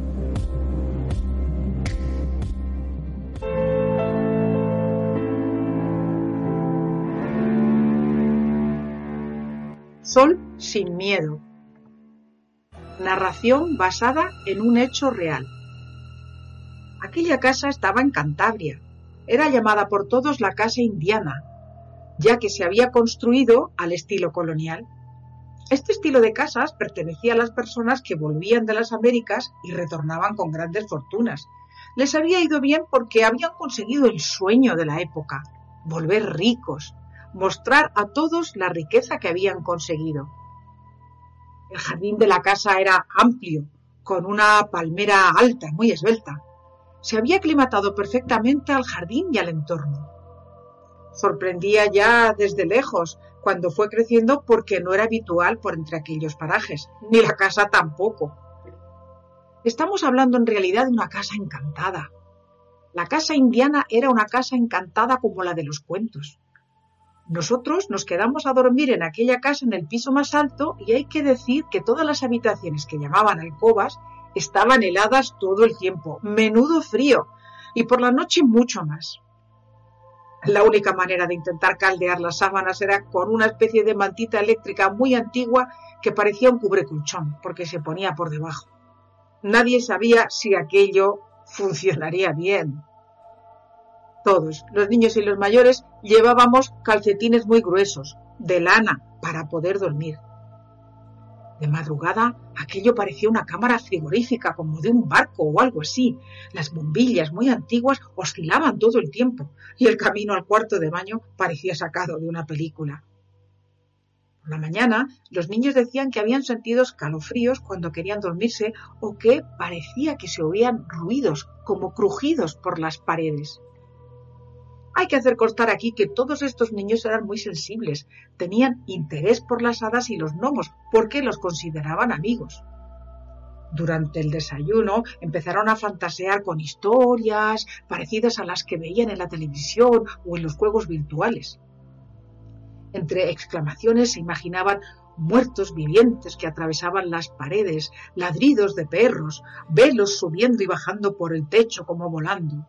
Sol sin miedo. Narración basada en un hecho real. Aquella casa estaba en Cantabria. Era llamada por todos la Casa Indiana, ya que se había construido al estilo colonial. Este estilo de casas pertenecía a las personas que volvían de las Américas y retornaban con grandes fortunas. Les había ido bien porque habían conseguido el sueño de la época, volver ricos, mostrar a todos la riqueza que habían conseguido. El jardín de la casa era amplio, con una palmera alta, muy esbelta. Se había aclimatado perfectamente al jardín y al entorno. Sorprendía ya desde lejos cuando fue creciendo porque no era habitual por entre aquellos parajes, ni la casa tampoco. Estamos hablando en realidad de una casa encantada. La Casa Indiana era una casa encantada como la de los cuentos. Nosotros nos quedamos a dormir en aquella casa en el piso más alto y hay que decir que todas las habitaciones que llamaban alcobas estaban heladas todo el tiempo, menudo frío, y por la noche mucho más. La única manera de intentar caldear las sábanas era con una especie de mantita eléctrica muy antigua que parecía un cubrecolchón, porque se ponía por debajo. Nadie sabía si aquello funcionaría bien. Todos, los niños y los mayores, llevábamos calcetines muy gruesos, de lana, para poder dormir. De madrugada, aquello parecía una cámara frigorífica, como de un barco o algo así. Las bombillas muy antiguas oscilaban todo el tiempo, y el camino al cuarto de baño parecía sacado de una película. Por la mañana, los niños decían que habían sentido escalofríos cuando querían dormirse o que parecía que se oían ruidos, como crujidos por las paredes. Hay que hacer constar aquí que todos estos niños eran muy sensibles, tenían interés por las hadas y los gnomos, porque los consideraban amigos. Durante el desayuno empezaron a fantasear con historias parecidas a las que veían en la televisión o en los juegos virtuales. Entre exclamaciones se imaginaban muertos vivientes que atravesaban las paredes, ladridos de perros, velos subiendo y bajando por el techo como volando.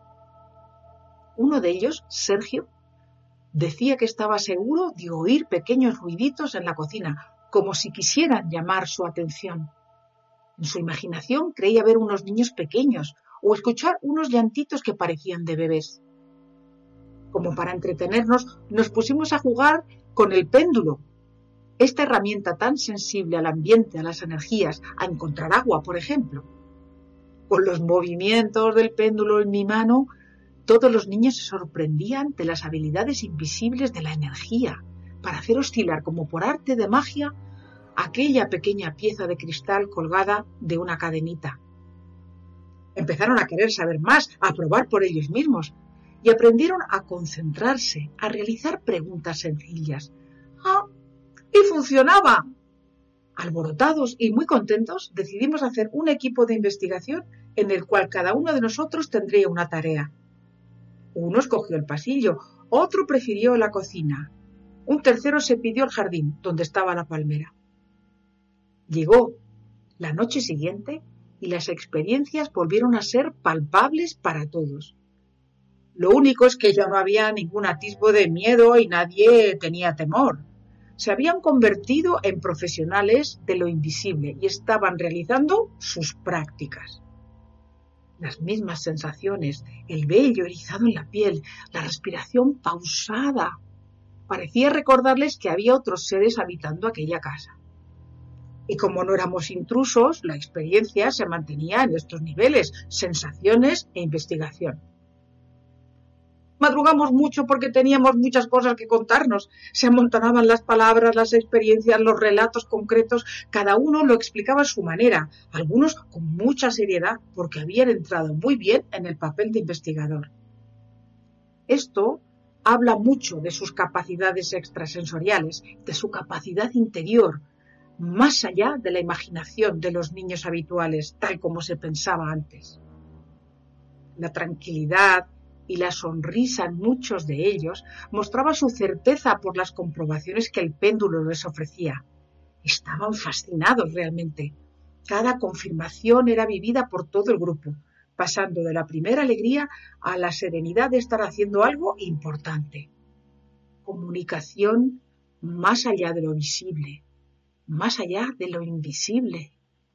Uno de ellos, Sergio, decía que estaba seguro de oír pequeños ruiditos en la cocina, como si quisieran llamar su atención. En su imaginación creía ver unos niños pequeños o escuchar unos llantitos que parecían de bebés. Como para entretenernos, nos pusimos a jugar con el péndulo, esta herramienta tan sensible al ambiente, a las energías, a encontrar agua, por ejemplo. Con los movimientos del péndulo en mi mano, todos los niños se sorprendían de las habilidades invisibles de la energía para hacer oscilar como por arte de magia aquella pequeña pieza de cristal colgada de una cadenita. Empezaron a querer saber más, a probar por ellos mismos y aprendieron a concentrarse, a realizar preguntas sencillas. ¡Ah! ¡Y funcionaba! Alborotados y muy contentos, decidimos hacer un equipo de investigación en el cual cada uno de nosotros tendría una tarea. Uno escogió el pasillo, otro prefirió la cocina, un tercero se pidió el jardín, donde estaba la palmera. Llegó la noche siguiente y las experiencias volvieron a ser palpables para todos. Lo único es que ya no había ningún atisbo de miedo y nadie tenía temor. Se habían convertido en profesionales de lo invisible y estaban realizando sus prácticas. Las mismas sensaciones, el vello erizado en la piel, la respiración pausada. Parecía recordarles que había otros seres habitando aquella casa. Y como no éramos intrusos, la experiencia se mantenía en estos niveles, sensaciones e investigación. Madrugamos mucho porque teníamos muchas cosas que contarnos. Se amontonaban las palabras, las experiencias, los relatos concretos. Cada uno lo explicaba a su manera, algunos con mucha seriedad porque habían entrado muy bien en el papel de investigador. Esto habla mucho de sus capacidades extrasensoriales, de su capacidad interior, más allá de la imaginación de los niños habituales, tal como se pensaba antes. La tranquilidad y la sonrisa en muchos de ellos mostraba su certeza por las comprobaciones que el péndulo les ofrecía. Estaban fascinados realmente. Cada confirmación era vivida por todo el grupo, pasando de la primera alegría a la serenidad de estar haciendo algo importante. Comunicación más allá de lo visible, más allá de lo invisible.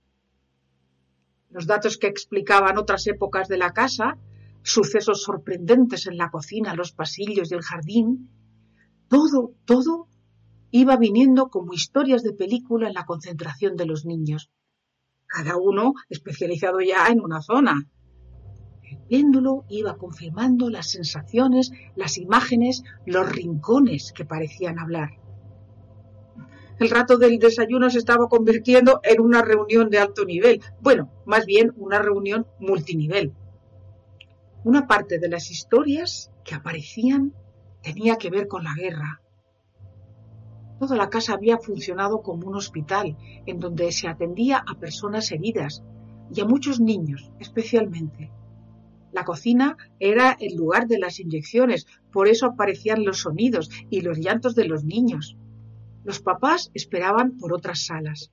Los datos que explicaban otras épocas de la casa, sucesos sorprendentes en la cocina, los pasillos y el jardín, todo iba viniendo como historias de película en la concentración de los niños, cada uno especializado ya en una zona. El péndulo iba confirmando las sensaciones, las imágenes, los rincones que parecían hablar. El rato del desayuno se estaba convirtiendo en una reunión de alto nivel, bueno, más bien una reunión multinivel. Una parte de las historias que aparecían tenía que ver con la guerra. Toda la casa había funcionado como un hospital, en donde se atendía a personas heridas y a muchos niños, especialmente. La cocina era el lugar de las inyecciones, por eso aparecían los sonidos y los llantos de los niños. Los papás esperaban por otras salas.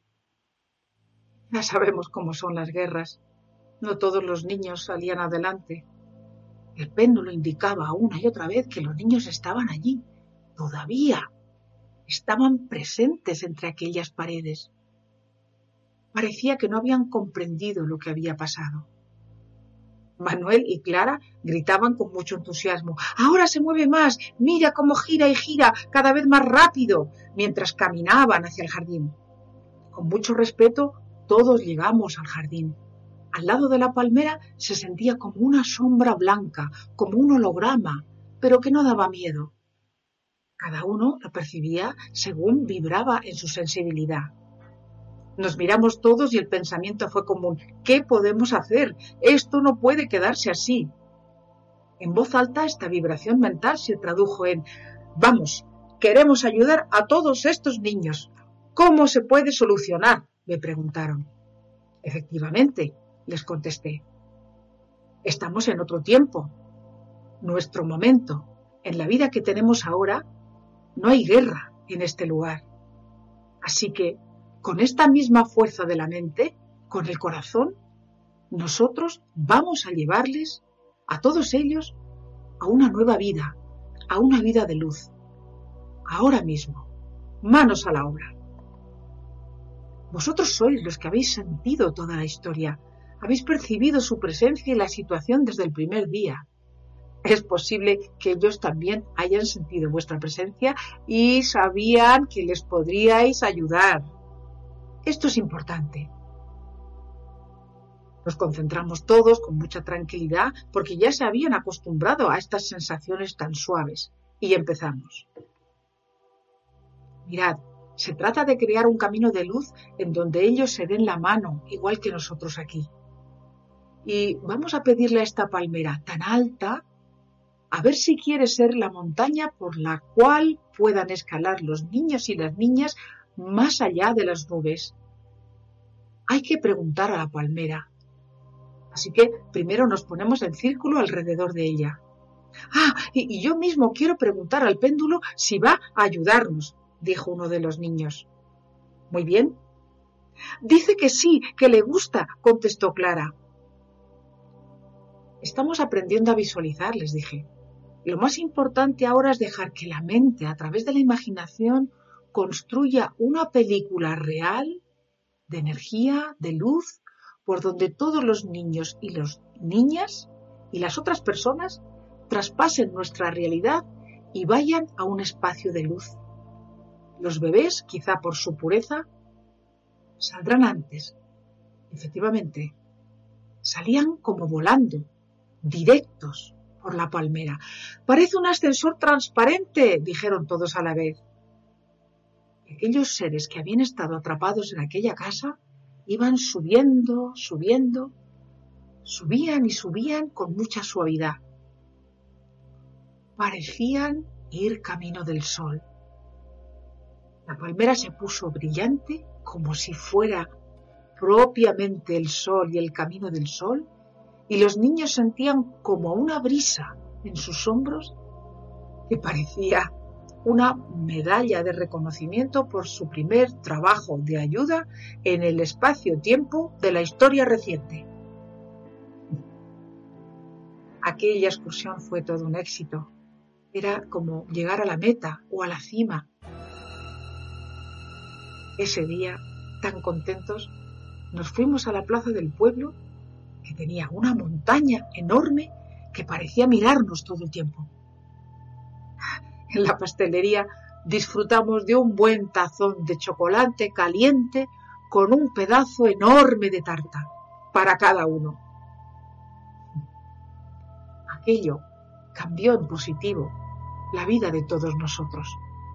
Ya sabemos cómo son las guerras. No todos los niños salían adelante. El péndulo indicaba una y otra vez que los niños estaban allí, todavía. Estaban presentes entre aquellas paredes. Parecía que no habían comprendido lo que había pasado. Manuel y Clara gritaban con mucho entusiasmo. ¡Ahora se mueve más! ¡Mira cómo gira y gira cada vez más rápido! Mientras caminaban hacia el jardín. Con mucho respeto, todos llegamos al jardín. Al lado de la palmera se sentía como una sombra blanca, como un holograma, pero que no daba miedo. Cada uno lo percibía según vibraba en su sensibilidad. Nos miramos todos y el pensamiento fue común. ¿Qué podemos hacer? Esto no puede quedarse así. En voz alta esta vibración mental se tradujo en: «Vamos, queremos ayudar a todos estos niños. ¿Cómo se puede solucionar?», me preguntaron. Efectivamente, les contesté. Estamos en otro tiempo. Nuestro momento. En la vida que tenemos ahora, no hay guerra en este lugar. Así que, con esta misma fuerza de la mente, con el corazón, nosotros vamos a llevarles a todos ellos a una nueva vida, a una vida de luz. Ahora mismo, manos a la obra. Vosotros sois los que habéis sentido toda la historia, habéis percibido su presencia y la situación desde el primer día. Es posible que ellos también hayan sentido vuestra presencia y sabían que les podríais ayudar. Esto es importante. Nos concentramos todos con mucha tranquilidad porque ya se habían acostumbrado a estas sensaciones tan suaves. Y empezamos. Mirad, se trata de crear un camino de luz en donde ellos se den la mano, igual que nosotros aquí. Y vamos a pedirle a esta palmera tan alta, a ver si quiere ser la montaña por la cual puedan escalar los niños y las niñas más allá de las nubes. Hay que preguntar a la palmera. Así que primero nos ponemos en círculo alrededor de ella. Y yo mismo quiero preguntar al péndulo si va a ayudarnos, dijo uno de los niños. Muy bien. Dice que sí, que le gusta, contestó Clara. Estamos aprendiendo a visualizar, les dije. Lo más importante ahora es dejar que la mente, a través de la imaginación, construya una película real de energía, de luz, por donde todos los niños y las niñas y las otras personas traspasen nuestra realidad y vayan a un espacio de luz. Los bebés, quizá por su pureza, saldrán antes. Efectivamente, salían como volando, directos por la palmera. Parece un ascensor transparente, dijeron todos a la vez. Aquellos seres que habían estado atrapados en aquella casa iban subiendo, subiendo, subían y subían con mucha suavidad. Parecían ir camino del sol. La palmera se puso brillante como si fuera propiamente el sol y el camino del sol, y los niños sentían como una brisa en sus hombros que parecía una medalla de reconocimiento por su primer trabajo de ayuda en el espacio-tiempo de la historia reciente. Aquella excursión fue todo un éxito. Era como llegar a la meta o a la cima. Ese día, tan contentos, nos fuimos a la plaza del pueblo, que tenía una montaña enorme que parecía mirarnos todo el tiempo. En la pastelería disfrutamos de un buen tazón de chocolate caliente con un pedazo enorme de tarta para cada uno. Aquello cambió en positivo la vida de todos nosotros.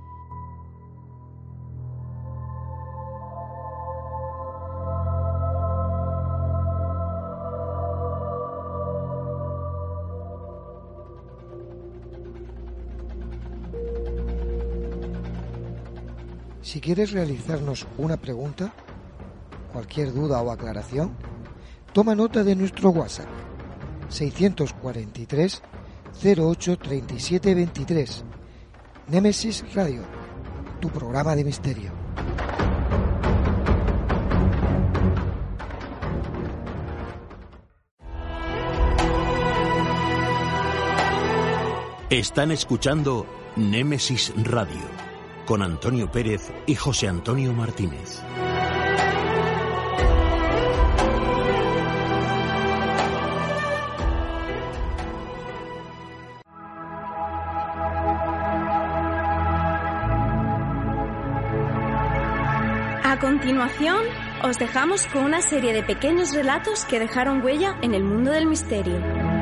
Si quieres realizarnos una pregunta, cualquier duda o aclaración, toma nota de nuestro WhatsApp 643 08 37 23. Némesis Radio, tu programa de misterio. Están escuchando Némesis Radio con Antonio Pérez y José Antonio Martínez. A continuación, os dejamos con una serie de pequeños relatos que dejaron huella en el mundo del misterio.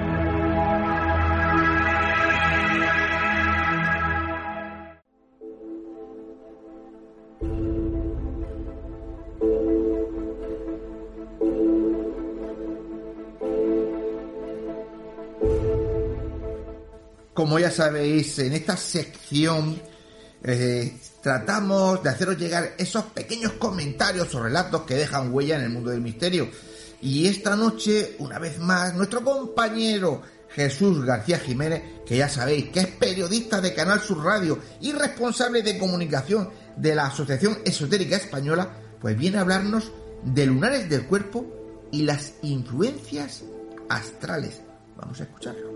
Como ya sabéis, en esta sección tratamos de haceros llegar esos pequeños comentarios o relatos que dejan huella en el mundo del misterio. Y esta noche, una vez más, nuestro compañero Jesús García Jiménez, que ya sabéis que es periodista de Canal Sur Radio y responsable de comunicación de la Asociación Esotérica Española, pues viene a hablarnos de lunares del cuerpo y las influencias astrales. Vamos a escucharlo.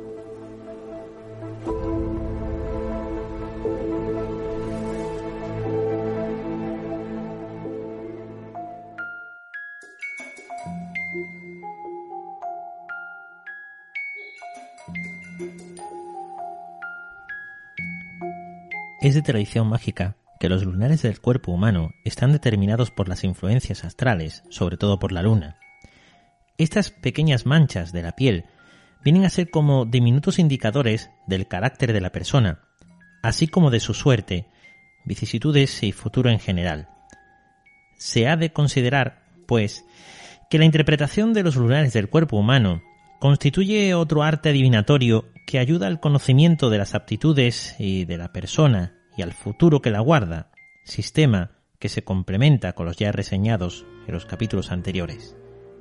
Es de tradición mágica que los lunares del cuerpo humano están determinados por las influencias astrales, sobre todo por la luna. Estas pequeñas manchas de la piel vienen a ser como diminutos indicadores del carácter de la persona, así como de su suerte, vicisitudes y futuro en general. Se ha de considerar, pues, que la interpretación de los lunares del cuerpo humano constituye otro arte adivinatorio que ayuda al conocimiento de las aptitudes y de la persona y al futuro que la guarda, sistema que se complementa con los ya reseñados en los capítulos anteriores.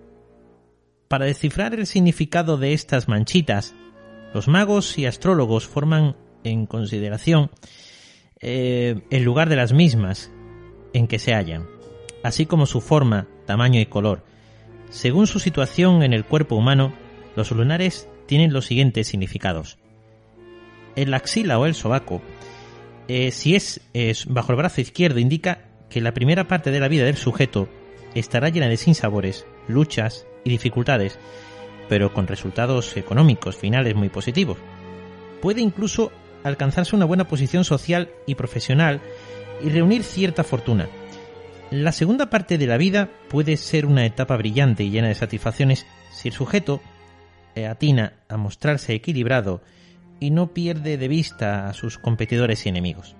Para descifrar el significado de estas manchitas, los magos y astrólogos forman en consideración el lugar de las mismas en que se hallan, así como su forma, tamaño y color. Según su situación en el cuerpo humano, los lunares tienen los siguientes significados. En la axila o el sobaco, si es bajo el brazo izquierdo, indica que la primera parte de la vida del sujeto estará llena de sinsabores, luchas y dificultades, pero con resultados económicos finales muy positivos. Puede incluso alcanzarse una buena posición social y profesional y reunir cierta fortuna. La segunda parte de la vida puede ser una etapa brillante y llena de satisfacciones si el sujeto atina a mostrarse equilibrado y no pierde de vista a sus competidores y enemigos.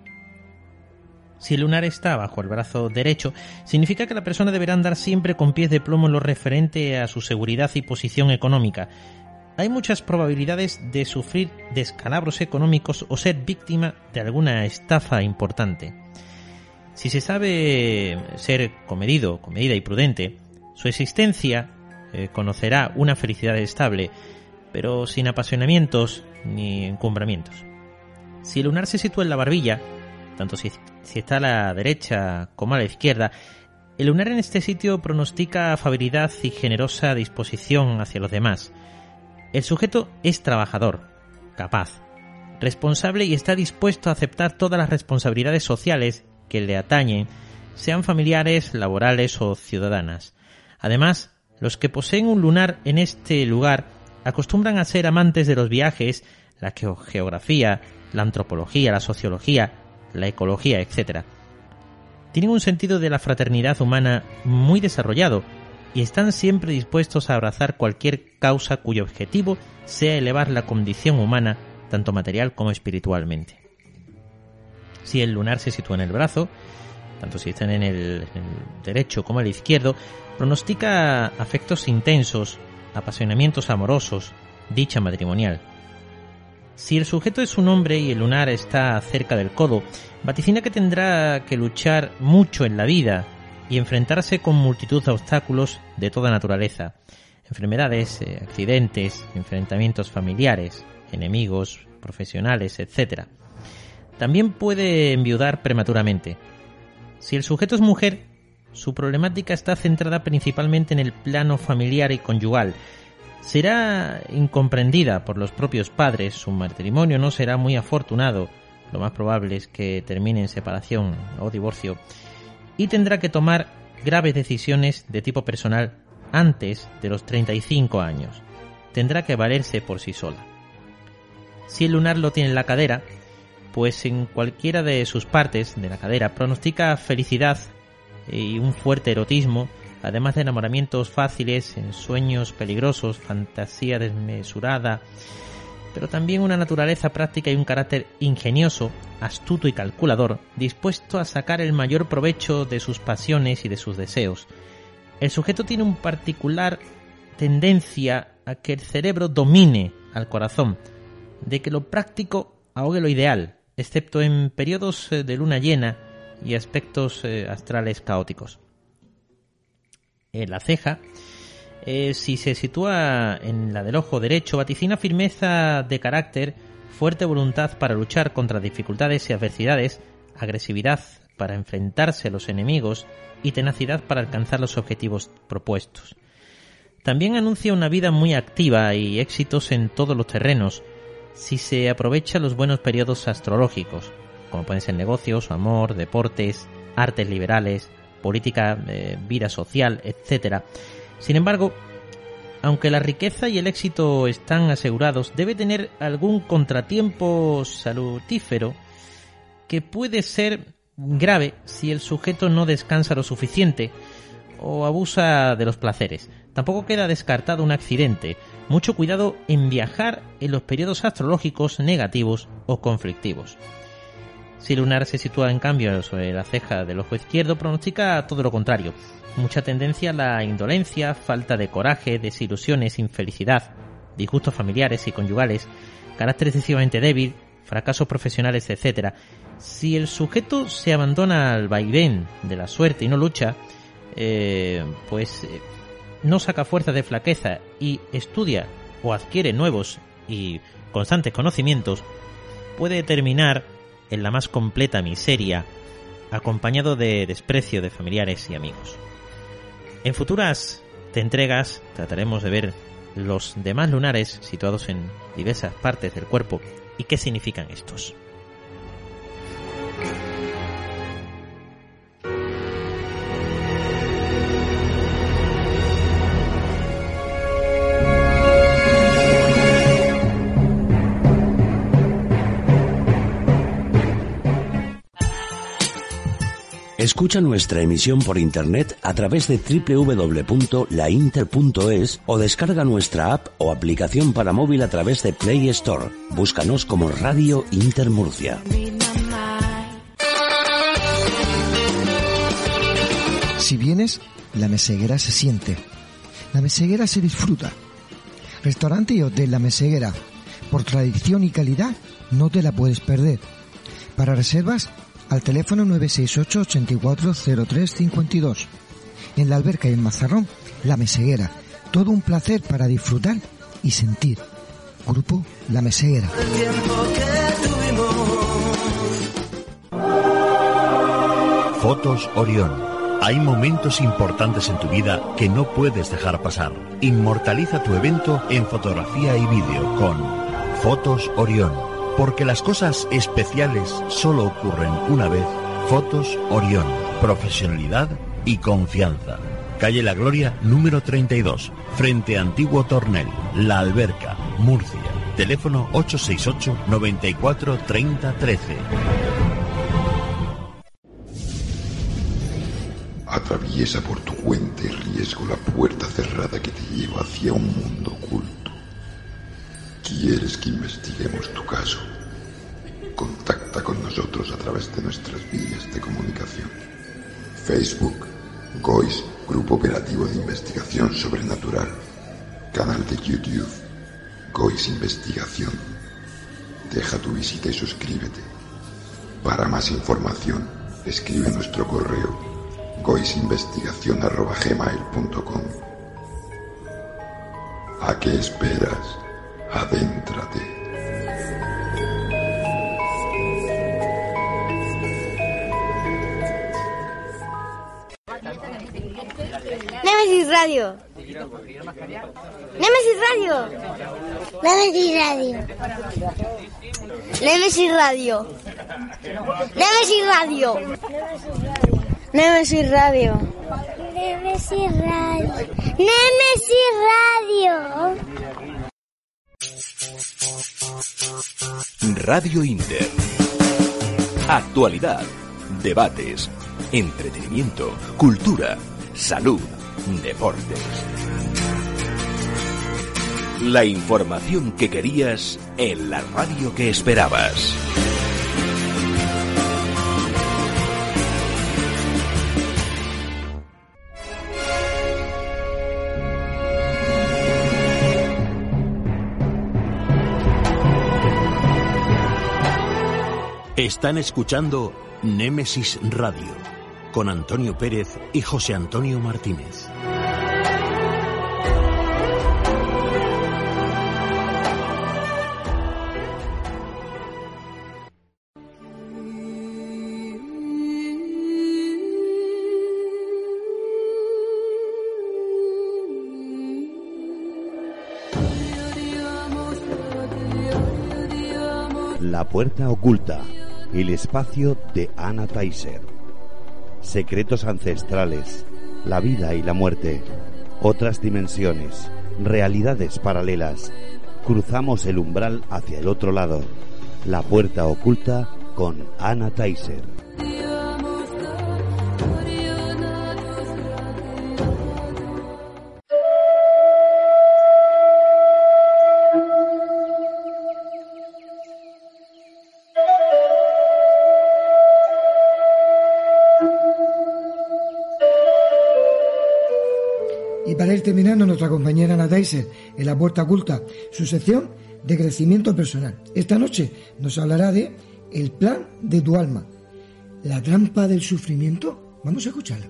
Si el lunar está bajo el brazo derecho, significa que la persona deberá andar siempre con pies de plomo en lo referente a su seguridad y posición económica. Hay muchas probabilidades de sufrir descalabros económicos o ser víctima de alguna estafa importante. Si se sabe ser comedida y prudente, su existencia conocerá una felicidad estable, pero sin apasionamientos ni encumbramientos. Si el lunar se sitúa en la barbilla, tanto si está a la derecha como a la izquierda, el lunar en este sitio pronostica afabilidad y generosa disposición hacia los demás. El sujeto es trabajador, capaz, responsable y está dispuesto a aceptar todas las responsabilidades sociales que le atañen, sean familiares, laborales o ciudadanas. Además, los que poseen un lunar en este lugar acostumbran a ser amantes de los viajes, la geografía, la antropología, la sociología, la ecología, etc. Tienen un sentido de la fraternidad humana muy desarrollado y están siempre dispuestos a abrazar cualquier causa cuyo objetivo sea elevar la condición humana, tanto material como espiritualmente. Si el lunar se sitúa en el brazo, tanto si están en el derecho como en el izquierdo, pronostica afectos intensos, apasionamientos amorosos, dicha matrimonial. Si el sujeto es un hombre y el lunar está cerca del codo, vaticina que tendrá que luchar mucho en la vida y enfrentarse con multitud de obstáculos de toda naturaleza, enfermedades, accidentes, enfrentamientos familiares, enemigos, profesionales, etc. También puede enviudar prematuramente. Si el sujeto es mujer, su problemática está centrada principalmente en el plano familiar y conyugal. Será incomprendida por los propios padres, su matrimonio no será muy afortunado, lo más probable es que termine en separación o divorcio, y tendrá que tomar graves decisiones de tipo personal antes de los 35 años. Tendrá que valerse por sí sola. Si el lunar lo tiene en la cadera, pues en cualquiera de sus partes de la cadera pronostica felicidad y un fuerte erotismo, además de enamoramientos fáciles, ensueños peligrosos, fantasía desmesurada, pero también una naturaleza práctica y un carácter ingenioso, astuto y calculador, dispuesto a sacar el mayor provecho de sus pasiones y de sus deseos. El sujeto tiene una particular tendencia a que el cerebro domine al corazón, de que lo práctico ahogue lo ideal, excepto en periodos de luna llena y aspectos astrales caóticos. La ceja, si se sitúa en la del ojo derecho, vaticina firmeza de carácter, fuerte voluntad para luchar contra dificultades y adversidades, agresividad para enfrentarse a los enemigos y tenacidad para alcanzar los objetivos propuestos. También anuncia una vida muy activa y éxitos en todos los terrenos, si se aprovecha los buenos periodos astrológicos, como pueden ser negocios, amor, deportes, artes liberales, política, vida social, etc. Sin embargo, aunque la riqueza y el éxito están asegurados, debe tener algún contratiempo salutífero que puede ser grave si el sujeto no descansa lo suficiente o abusa de los placeres. Tampoco queda descartado un accidente. Mucho cuidado en viajar en los periodos astrológicos negativos o conflictivos. Si lunar se sitúa en cambio sobre la ceja del ojo izquierdo, pronostica todo lo contrario. Mucha tendencia a la indolencia, falta de coraje, desilusiones, infelicidad, disgustos familiares y conyugales, carácter excesivamente débil, fracasos profesionales, etc. Si el sujeto se abandona al vaivén de la suerte y no lucha, no saca fuerza de flaqueza y estudia o adquiere nuevos y constantes conocimientos, puede terminar en la más completa miseria, acompañado de desprecio de familiares y amigos. En futuras entregas trataremos de ver los demás lunares situados en diversas partes del cuerpo y qué significan estos. Escucha nuestra emisión por internet a través de www.lainter.es o descarga nuestra app o aplicación para móvil a través de Play Store. Búscanos como Radio Inter Murcia. Si vienes, La Meseguera se siente. La Meseguera se disfruta. Restaurante y hotel La Meseguera. Por tradición y calidad, no te la puedes perder. Para reservas, al teléfono 968 84 03 52. En la Alberca y en Mazarrón, La Meseguera. Todo un placer para disfrutar y sentir. Grupo La Meseguera. Fotos Orión. Hay momentos importantes en tu vida que no puedes dejar pasar. Inmortaliza tu evento en fotografía y vídeo con Fotos Orión. Porque las cosas especiales solo ocurren una vez. Fotos Orión. Profesionalidad y confianza. Calle La Gloria, número 32. Frente a Antiguo Tornel. La Alberca, Murcia. Teléfono 868 94 30 13. Atraviesa por tu cuenta y riesgo la puerta cerrada que te lleva hacia un mundo oculto. ¿Quieres que investiguemos tu caso? Contacta con nosotros a través de nuestras vías de comunicación. Facebook, GOIS, Grupo Operativo de Investigación Sobrenatural. Canal de YouTube, GOIS Investigación. Deja tu visita y suscríbete. Para más información, escribe nuestro correo goisinvestigacion@gmail.com. ¿A qué esperas? Adéntrate. Nemesis Radio. Nemesis Radio. Nemesis Radio. Nemesis Radio. Nemesis Radio. Nemesis Radio. Nemesis Radio. Nemesis Radio. Radio Inter. Actualidad, debates, entretenimiento, cultura, salud, deportes. La información que querías en la radio que esperabas. Están escuchando Némesis Radio con Antonio Pérez y José Antonio Martínez. La puerta oculta, el espacio de Anna Teiser. Secretos ancestrales, la vida y la muerte, otras dimensiones, realidades paralelas. Cruzamos el umbral hacia el otro lado. La puerta oculta con Anna Teiser. Y para ir terminando, nuestra compañera Anna Teiser, en La puerta oculta, su sección de crecimiento personal. Esta noche nos hablará de el plan de tu alma, la trampa del sufrimiento. Vamos a escucharla.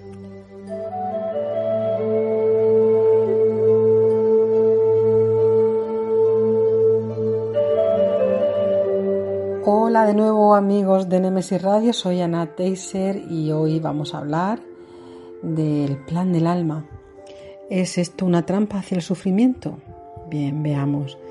Hola de nuevo amigos de Nemesis Radio, soy Anna Teiser y hoy vamos a hablar del plan del alma. ¿Es esto una trampa hacia el sufrimiento? Bien, veamos.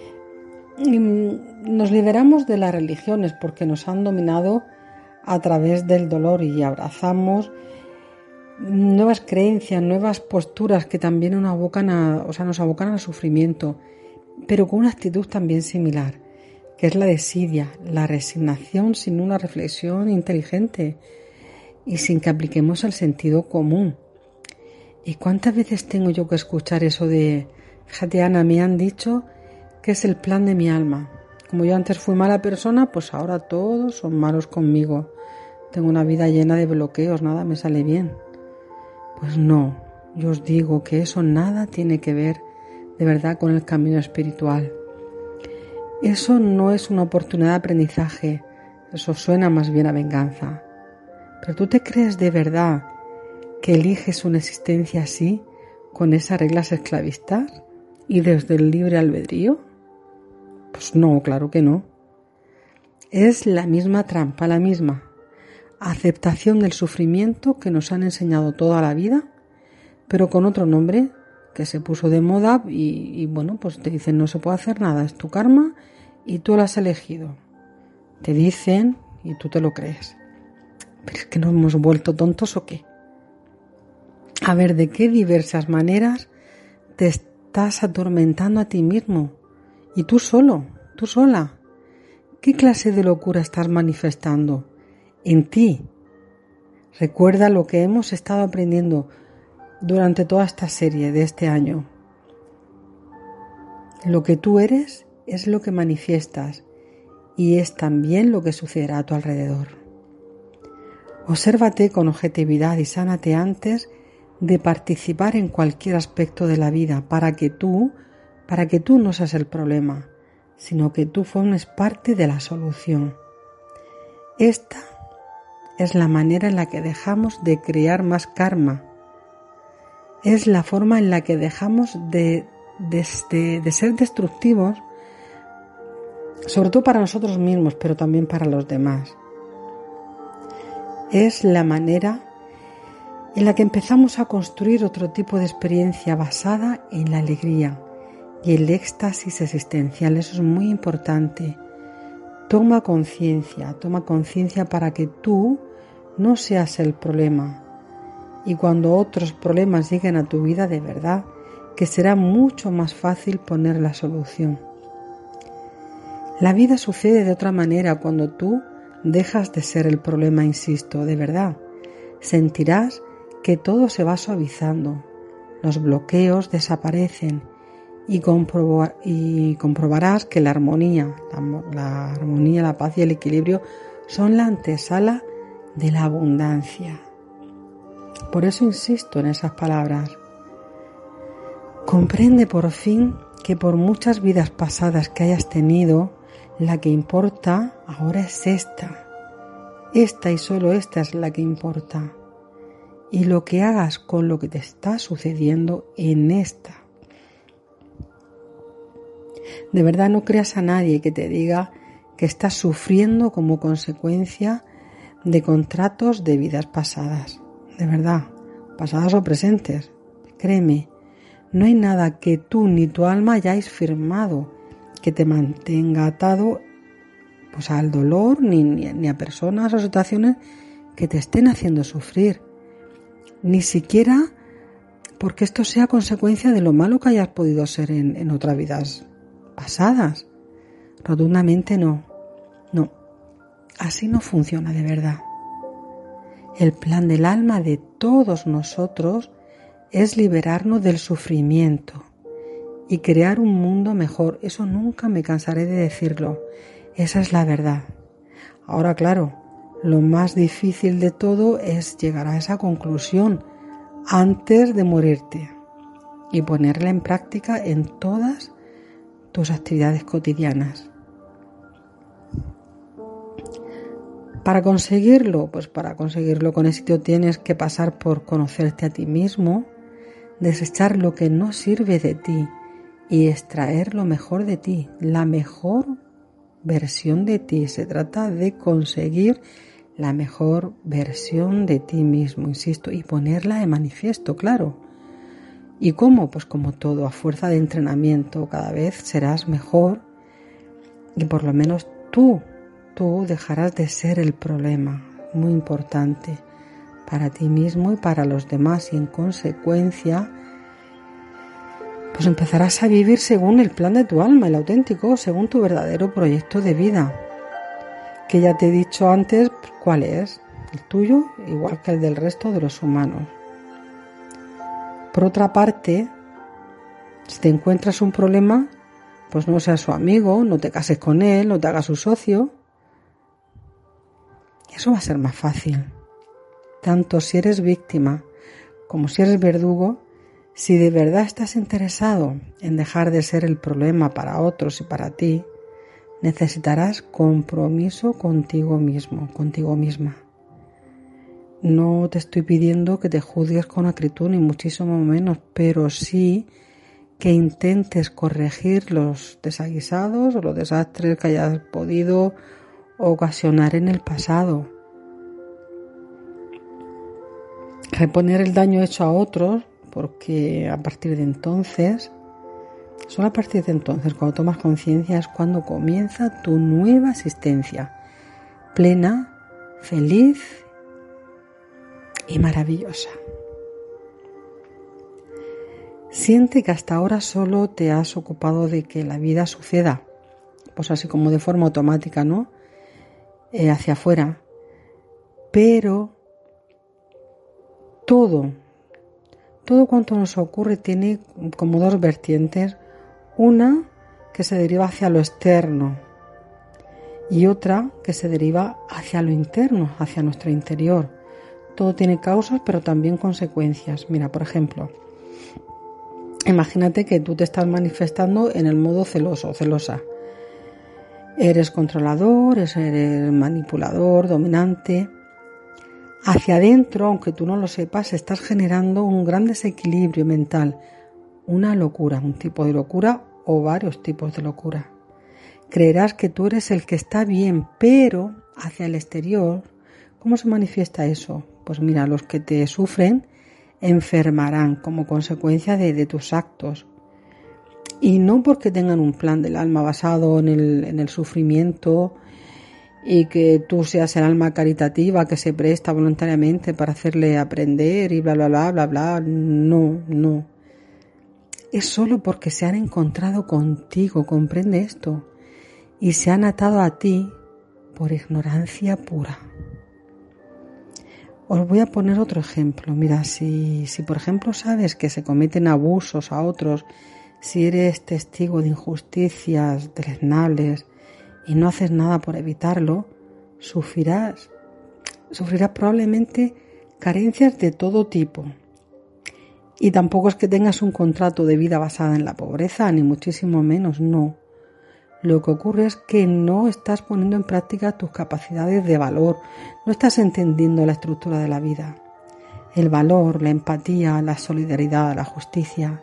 Nos liberamos de las religiones porque nos han dominado a través del dolor y abrazamos nuevas creencias, nuevas posturas que también nos abocan al sufrimiento, pero con una actitud también similar, que es la desidia, la resignación sin una reflexión inteligente y sin que apliquemos el sentido común. ¿Y cuántas veces tengo yo que escuchar eso de, fíjate Ana, me han dicho que es el plan de mi alma? Como yo antes fui mala persona, pues ahora todos son malos conmigo. Tengo una vida llena de bloqueos, nada me sale bien. Pues no, yo os digo que eso nada tiene que ver de verdad con el camino espiritual. Eso no es una oportunidad de aprendizaje, eso suena más bien a venganza. Pero ¿tú te crees de verdad que eliges una existencia así, con esas reglas esclavistas y desde el libre albedrío? Pues no, claro que no. Es la misma trampa, la misma aceptación del sufrimiento que nos han enseñado toda la vida, pero con otro nombre que se puso de moda y bueno, pues te dicen no se puede hacer nada, es tu karma y tú lo has elegido. Te dicen y tú te lo crees. ¿Pero es que nos hemos vuelto tontos o qué? A ver, ¿de qué diversas maneras te estás atormentando a ti mismo? Y tú solo, tú sola. ¿Qué clase de locura estás manifestando en ti? Recuerda lo que hemos estado aprendiendo durante toda esta serie de este año. Lo que tú eres es lo que manifiestas y es también lo que sucederá a tu alrededor. Obsérvate con objetividad y sánate antes de participar en cualquier aspecto de la vida para que tú no seas el problema, sino que tú formes parte de la solución. Esta es la manera en la que dejamos de crear más karma. Es la forma en la que dejamos de ser destructivos, sobre todo para nosotros mismos, pero también para los demás. Es la manera en la que empezamos a construir otro tipo de experiencia basada en la alegría y el éxtasis existencial. Eso es muy importante. Toma conciencia para que tú no seas el problema. Y cuando otros problemas lleguen a tu vida de verdad, que será mucho más fácil poner la solución. La vida sucede de otra manera cuando tú dejas de ser el problema, insisto, de verdad. Sentirás que todo se va suavizando, los bloqueos desaparecen y comprobarás que la armonía, la paz y el equilibrio son la antesala de la abundancia. Por eso insisto en esas palabras. Comprende por fin que por muchas vidas pasadas que hayas tenido, la que importa ahora es esta. Esta y solo esta es la que importa. Y lo que hagas con lo que te está sucediendo en esta. De verdad no creas a nadie que te diga que estás sufriendo como consecuencia de contratos de vidas pasadas. De verdad, pasadas o presentes. Créeme, no hay nada que tú ni tu alma hayáis firmado que te mantenga atado pues al dolor ni a personas o situaciones que te estén haciendo sufrir. Ni siquiera porque esto sea consecuencia de lo malo que hayas podido ser en otras vidas pasadas. Rotundamente no. No. Así no funciona de verdad. El plan del alma de todos nosotros es liberarnos del sufrimiento y crear un mundo mejor. Eso nunca me cansaré de decirlo. Esa es la verdad. Ahora, claro, lo más difícil de todo es llegar a esa conclusión antes de morirte y ponerla en práctica en todas tus actividades cotidianas. Para conseguirlo, pues para conseguirlo con éxito tienes que pasar por conocerte a ti mismo, desechar lo que no sirve de ti y extraer lo mejor de ti, la mejor versión de ti. Se trata de conseguir la mejor versión de ti mismo, insisto, y ponerla de manifiesto, claro. ¿Y cómo? Pues como todo, a fuerza de entrenamiento, cada vez serás mejor y por lo menos tú dejarás de ser el problema, muy importante, para ti mismo y para los demás, y en consecuencia pues empezarás a vivir según el plan de tu alma, el auténtico, según tu verdadero proyecto de vida, que ya te he dicho antes cuál es, el tuyo igual que el del resto de los humanos. Por otra parte, si te encuentras un problema, pues no seas su amigo, no te cases con él, no te hagas su socio. Eso va a ser más fácil. Tanto si eres víctima como si eres verdugo, si de verdad estás interesado en dejar de ser el problema para otros y para ti, necesitarás compromiso contigo mismo, contigo misma. No te estoy pidiendo que te juzgues con acritud, ni muchísimo menos, pero sí que intentes corregir los desaguisados o los desastres que hayas podido ocasionar en el pasado. Reponer el daño hecho a otros, porque a partir de entonces, solo a partir de entonces, cuando tomas conciencia, es cuando comienza tu nueva existencia, plena, feliz y maravillosa. Siente que hasta ahora solo te has ocupado de que la vida suceda, pues así como de forma automática, ¿no? Hacia afuera. Pero todo cuanto nos ocurre tiene como dos vertientes. Una que se deriva hacia lo externo y otra que se deriva hacia lo interno, hacia nuestro interior. Todo tiene causas, pero también consecuencias. Mira, por ejemplo, imagínate que tú te estás manifestando en el modo celoso o celosa. Eres controlador, eres manipulador, dominante. Hacia adentro, aunque tú no lo sepas, estás generando un gran desequilibrio mental, una locura, un tipo de locura o varios tipos de locura. Creerás que tú eres el que está bien, pero hacia el exterior, ¿cómo se manifiesta eso? Pues mira, los que te sufren enfermarán como consecuencia de tus actos. Y no porque tengan un plan del alma basado en el sufrimiento y que tú seas el alma caritativa que se presta voluntariamente para hacerle aprender y bla, bla, bla, bla, bla. No. Es solo porque se han encontrado contigo, comprende esto, y se han atado a ti por ignorancia pura. Os voy a poner otro ejemplo. Mira, si por ejemplo sabes que se cometen abusos a otros, si eres testigo de injusticias deleznables y no haces nada por evitarlo, sufrirás probablemente carencias de todo tipo. Y tampoco es que tengas un contrato de vida basada en la pobreza, ni muchísimo menos, no. Lo que ocurre es que no estás poniendo en práctica tus capacidades de valor, no estás entendiendo la estructura de la vida. El valor, la empatía, la solidaridad, la justicia.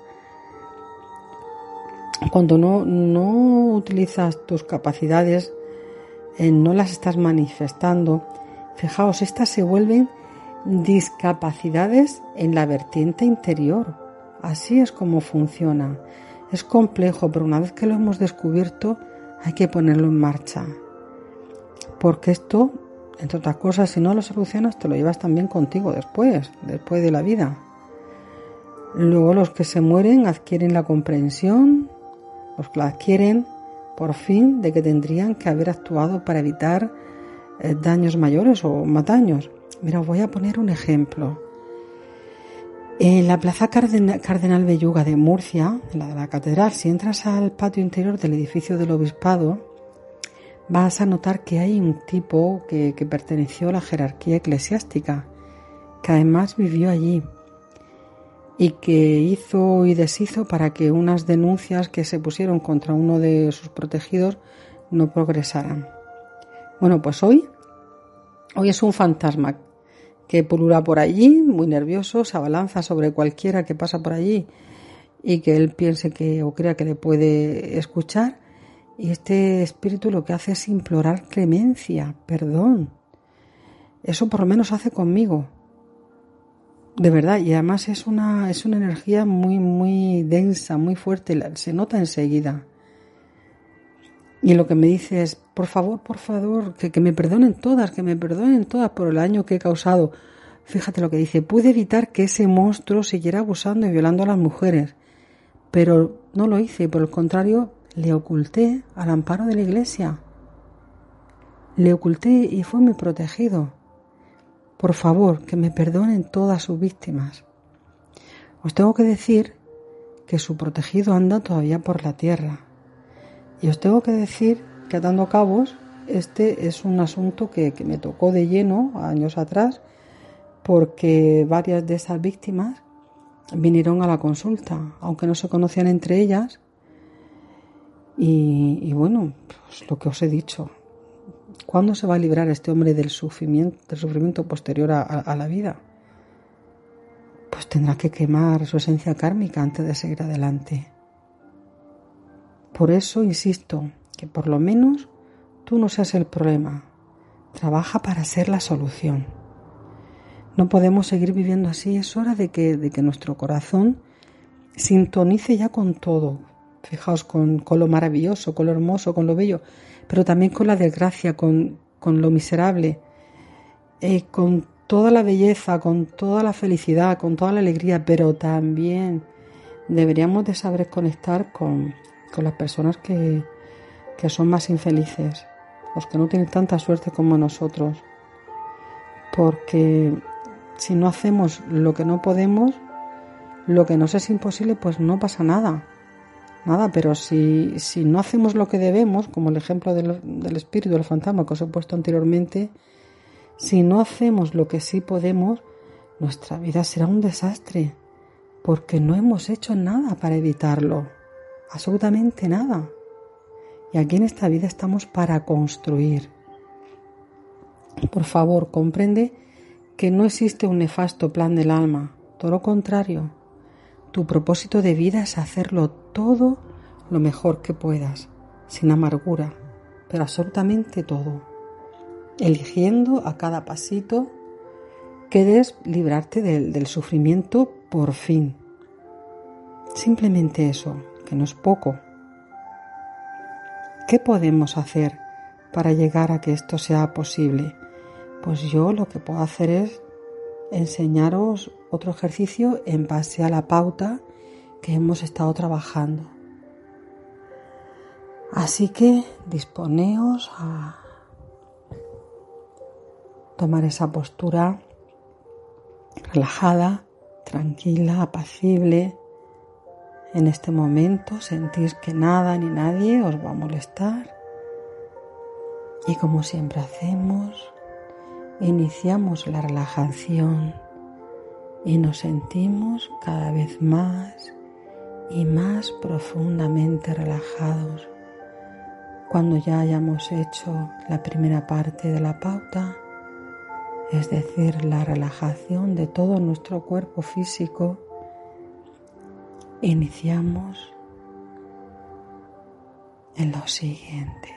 Cuando no utilizas tus capacidades, no las estás manifestando, fijaos, estas se vuelven discapacidades en la vertiente interior. Así es como funciona. Es complejo, pero una vez que lo hemos descubierto hay que ponerlo en marcha. Porque esto, entre otras cosas, si no lo solucionas, te lo llevas también contigo después de la vida. Luego los que se mueren adquieren la comprensión, los que la adquieren por fin, de que tendrían que haber actuado para evitar daños mayores o más daños. Mira, os voy a poner un ejemplo. En la Plaza Cardenal Belluga de Murcia, en la de la Catedral, si entras al patio interior del edificio del Obispado, vas a notar que hay un tipo que perteneció a la jerarquía eclesiástica, que además vivió allí y que hizo y deshizo para que unas denuncias que se pusieron contra uno de sus protegidos no progresaran. Bueno, pues hoy es un fantasma que pulula por allí, muy nervioso, se abalanza sobre cualquiera que pasa por allí y que él piense que o crea que le puede escuchar. Y este espíritu lo que hace es implorar clemencia, perdón. Eso por lo menos hace conmigo. De verdad, y además es una energía muy, muy densa, muy fuerte, se nota enseguida. Y lo que me dice es, por favor, que me perdonen todas por el daño que he causado. Fíjate lo que dice, pude evitar que ese monstruo siguiera abusando y violando a las mujeres, pero no lo hice, por el contrario, le oculté al amparo de la Iglesia. Le oculté y fue mi protegido. Por favor, que me perdonen todas sus víctimas. Os tengo que decir que su protegido anda todavía por la tierra. Y os tengo que decir que, atando cabos, este es un asunto que me tocó de lleno años atrás, porque varias de esas víctimas vinieron a la consulta, aunque no se conocían entre ellas. Y bueno, pues lo que os he dicho. ¿Cuándo se va a librar este hombre del sufrimiento posterior a la vida? Pues tendrá que quemar su esencia kármica antes de seguir adelante. Por eso insisto, que por lo menos tú no seas el problema. Trabaja para ser la solución. No podemos seguir viviendo así. Es hora de que nuestro corazón sintonice ya con todo. Fijaos, con lo maravilloso, con lo hermoso, con lo bello, pero también con la desgracia, con lo miserable, con toda la belleza, con toda la felicidad, con toda la alegría, pero también deberíamos de saber conectar con las personas que son más infelices, los que no tienen tanta suerte como nosotros, porque si no hacemos lo que no podemos, lo que nos es imposible, pues no pasa nada, pero si no hacemos lo que debemos, como el ejemplo del espíritu del fantasma que os he puesto anteriormente, si no hacemos lo que sí podemos, nuestra vida será un desastre, porque no hemos hecho nada para evitarlo, absolutamente nada. Y aquí en esta vida estamos para construir. Por favor, comprende que no existe un nefasto plan del alma, todo lo contrario. Tu propósito de vida es hacerlo todo lo mejor que puedas, sin amargura, pero absolutamente todo, eligiendo a cada pasito que des librarte del sufrimiento por fin. Simplemente eso, que no es poco. ¿Qué podemos hacer para llegar a que esto sea posible? Pues yo lo que puedo hacer es enseñaros otro ejercicio en base a la pauta que hemos estado trabajando. Así que disponeos a tomar esa postura relajada, tranquila, apacible. En este momento sentís que nada ni nadie os va a molestar. Y como siempre hacemos, iniciamos la relajación y nos sentimos cada vez más y más profundamente relajados. Cuando ya hayamos hecho la primera parte de la pauta, es decir, la relajación de todo nuestro cuerpo físico, iniciamos en lo siguiente.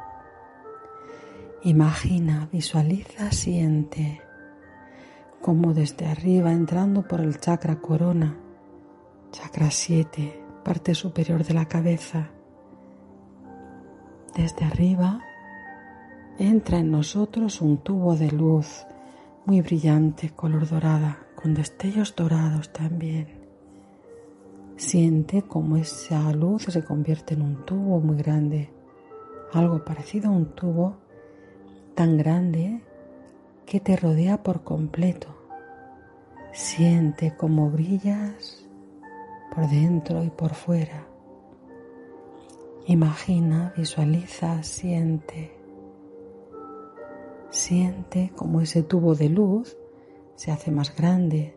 Imagina, visualiza, siente como desde arriba, entrando por el chakra corona, chakra 7, parte superior de la cabeza, desde arriba entra en nosotros un tubo de luz muy brillante, color dorada, con destellos dorados también. Siente cómo esa luz se convierte en un tubo muy grande, algo parecido a un tubo tan grande que te rodea por completo. Siente cómo brillas por dentro y por fuera. Imagina, visualiza, siente cómo ese tubo de luz se hace más grande,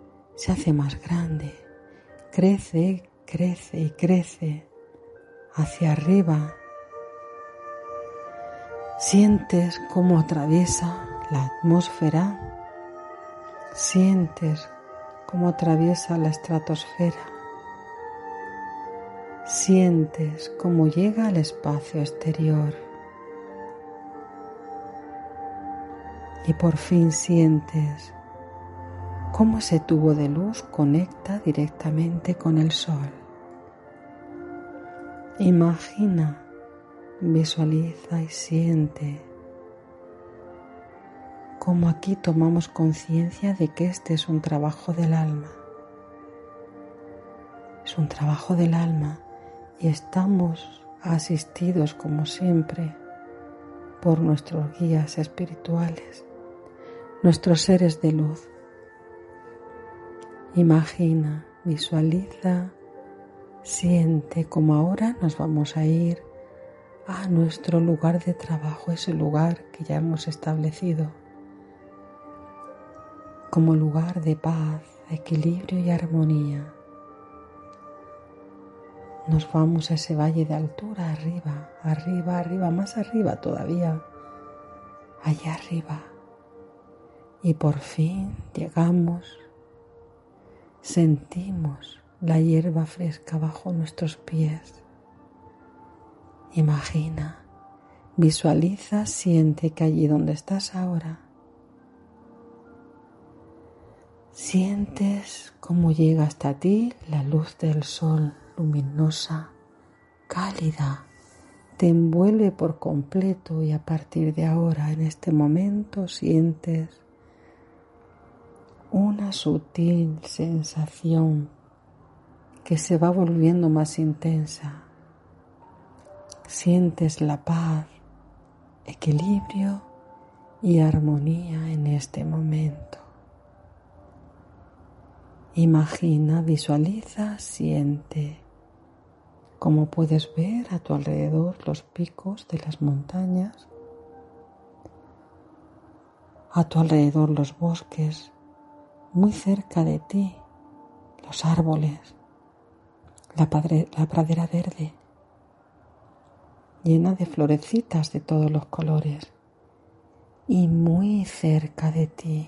crece, crece y crece hacia arriba. Sientes cómo atraviesa la atmósfera, sientes cómo atraviesa la estratosfera, sientes cómo llega al espacio exterior y por fin sientes cómo ese tubo de luz conecta directamente con el sol. Imagina, visualiza y siente cómo aquí tomamos conciencia de que este es un trabajo del alma. Es un trabajo del alma y estamos asistidos, como siempre, por nuestros guías espirituales, nuestros seres de luz. Imagina, visualiza, siente cómo ahora nos vamos a ir a nuestro lugar de trabajo, ese lugar que ya hemos establecido como lugar de paz, equilibrio y armonía. Nos vamos a ese valle de altura, arriba, arriba, arriba, más arriba todavía, allá arriba. Y por fin llegamos, sentimos la hierba fresca bajo nuestros pies. Imagina, visualiza, siente que allí donde estás ahora, sientes cómo llega hasta ti la luz del sol, luminosa, cálida, te envuelve por completo y a partir de ahora, en este momento, sientes una sutil sensación que se va volviendo más intensa. Sientes la paz, equilibrio y armonía en este momento. Imagina, visualiza, siente cómo puedes ver a tu alrededor los picos de las montañas, a tu alrededor los bosques, muy cerca de ti los árboles, la pradera verde, llena de florecitas de todos los colores, y muy cerca de ti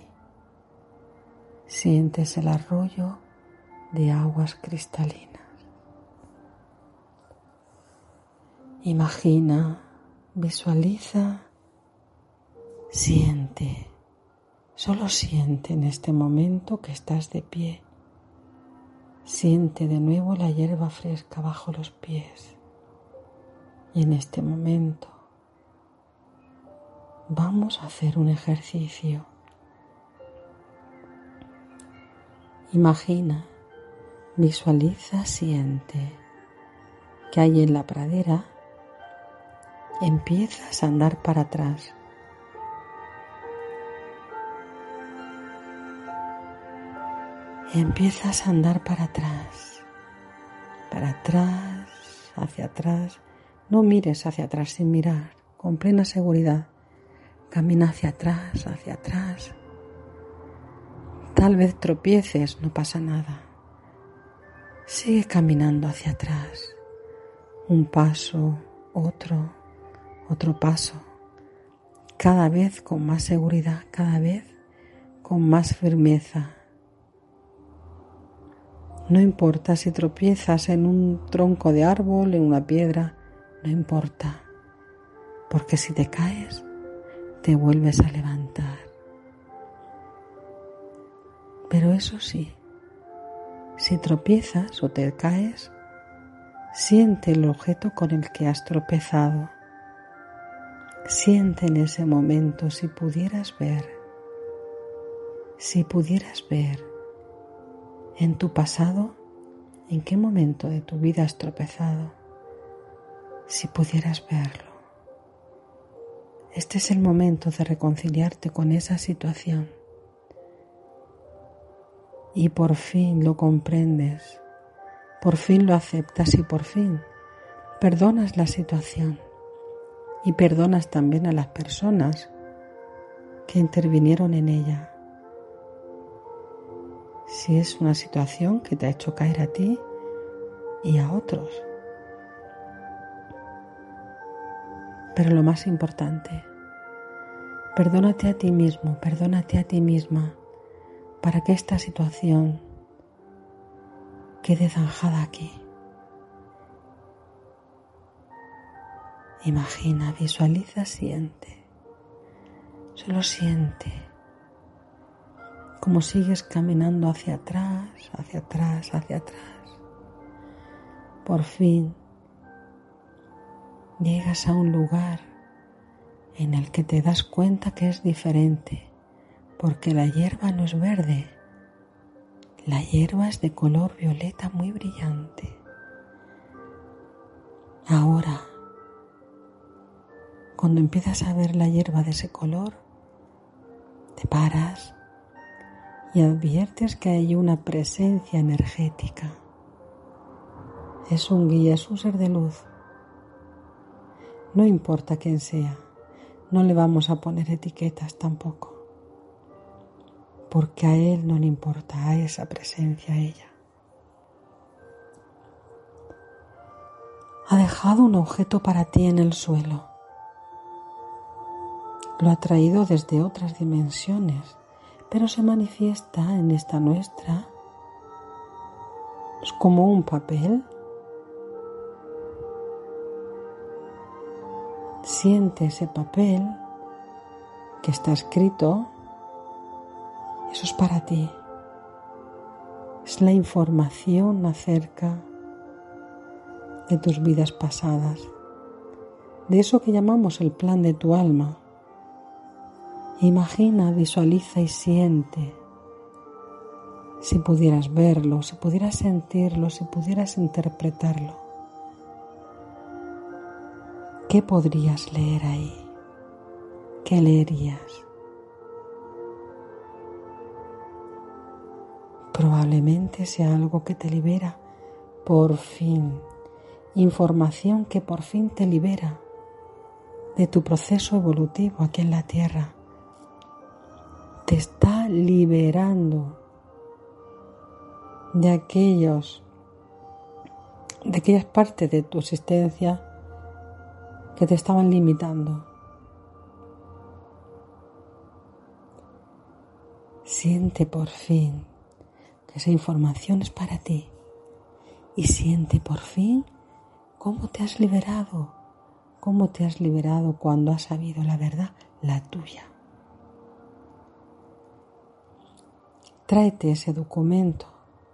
sientes el arroyo de aguas cristalinas. Imagina, visualiza, siente, solo siente en este momento que estás de pie. Siente de nuevo la hierba fresca bajo los pies. Y en este momento vamos a hacer un ejercicio. Imagina, visualiza, siente que ahí en la pradera empiezas a andar para atrás. Empiezas a andar para atrás, hacia atrás. No mires hacia atrás sin mirar, con plena seguridad. Camina hacia atrás. Tal vez tropieces, no pasa nada. Sigue caminando hacia atrás. Un paso, otro paso. Cada vez con más seguridad, cada vez con más firmeza. No importa si tropiezas en un tronco de árbol, en una piedra, no importa. Porque si te caes, te vuelves a levantar. Pero eso sí, si tropiezas o te caes, siente el objeto con el que has tropezado. Siente en ese momento si pudieras ver en tu pasado en qué momento de tu vida has tropezado, si pudieras verlo. Este es el momento de reconciliarte con esa situación y por fin lo comprendes, por fin lo aceptas y por fin perdonas la situación y perdonas también a las personas que intervinieron en ella. Si es una situación que te ha hecho caer a ti y a otros. Pero lo más importante, perdónate a ti mismo, perdónate a ti misma para que esta situación quede zanjada aquí. Imagina, visualiza, siente. Solo siente cómo sigues caminando hacia atrás, hacia atrás, hacia atrás. Por fin llegas a un lugar en el que te das cuenta que es diferente, porque la hierba no es verde, la hierba es de color violeta muy brillante. Ahora, cuando empiezas a ver la hierba de ese color, te paras y adviertes que hay una presencia energética. Es un guía, es un ser de luz. No importa quién sea, no le vamos a poner etiquetas tampoco, porque a él no le importa, a esa presencia, a ella. Ha dejado un objeto para ti en el suelo. Lo ha traído desde otras dimensiones, pero se manifiesta en esta nuestra como un papel. Siente ese papel que está escrito. Eso es para ti. Es la información acerca de tus vidas pasadas, de eso que llamamos el plan de tu alma. Imagina, visualiza y siente. Si pudieras verlo, si pudieras sentirlo, si pudieras interpretarlo, ¿qué podrías leer ahí? ¿Qué leerías? Probablemente sea algo que te libera, por fin. Información que por fin te libera de tu proceso evolutivo aquí en la Tierra. Te está liberando de aquellas partes de tu existencia que te estaban limitando. Siente por fin que esa información es para ti y siente por fin cómo te has liberado cuando has sabido la verdad, la tuya. Tráete ese documento,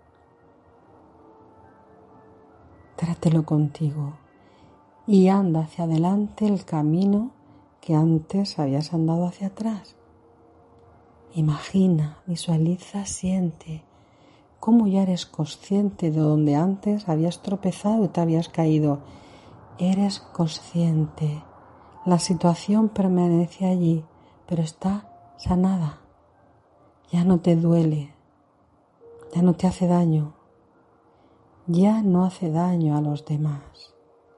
tráetelo contigo y anda hacia adelante el camino que antes habías andado hacia atrás. Imagina, visualiza, siente cómo ya eres consciente de donde antes habías tropezado y te habías caído. Eres consciente, la situación permanece allí, pero está sanada. Ya no te duele, ya no te hace daño, ya no hace daño a los demás.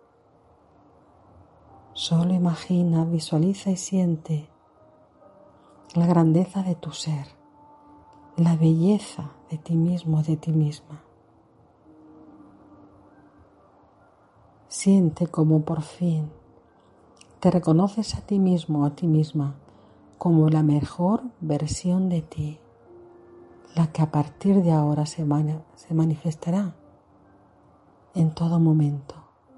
Solo imagina, visualiza y siente la grandeza de tu ser, la belleza de ti mismo, de ti misma. Siente como por fin te reconoces a ti mismo, a ti misma, como la mejor versión de ti, la que a partir de ahora se manifestará en todo momento.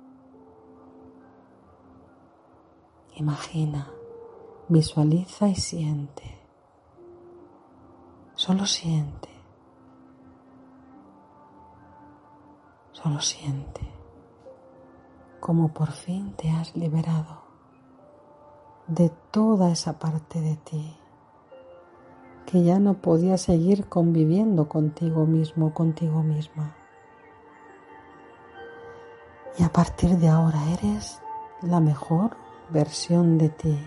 Imagina, visualiza y siente. Solo siente. Solo siente cómo por fin te has liberado de toda esa parte de ti que ya no podía seguir conviviendo contigo mismo, contigo misma. Y a partir de ahora eres la mejor versión de ti.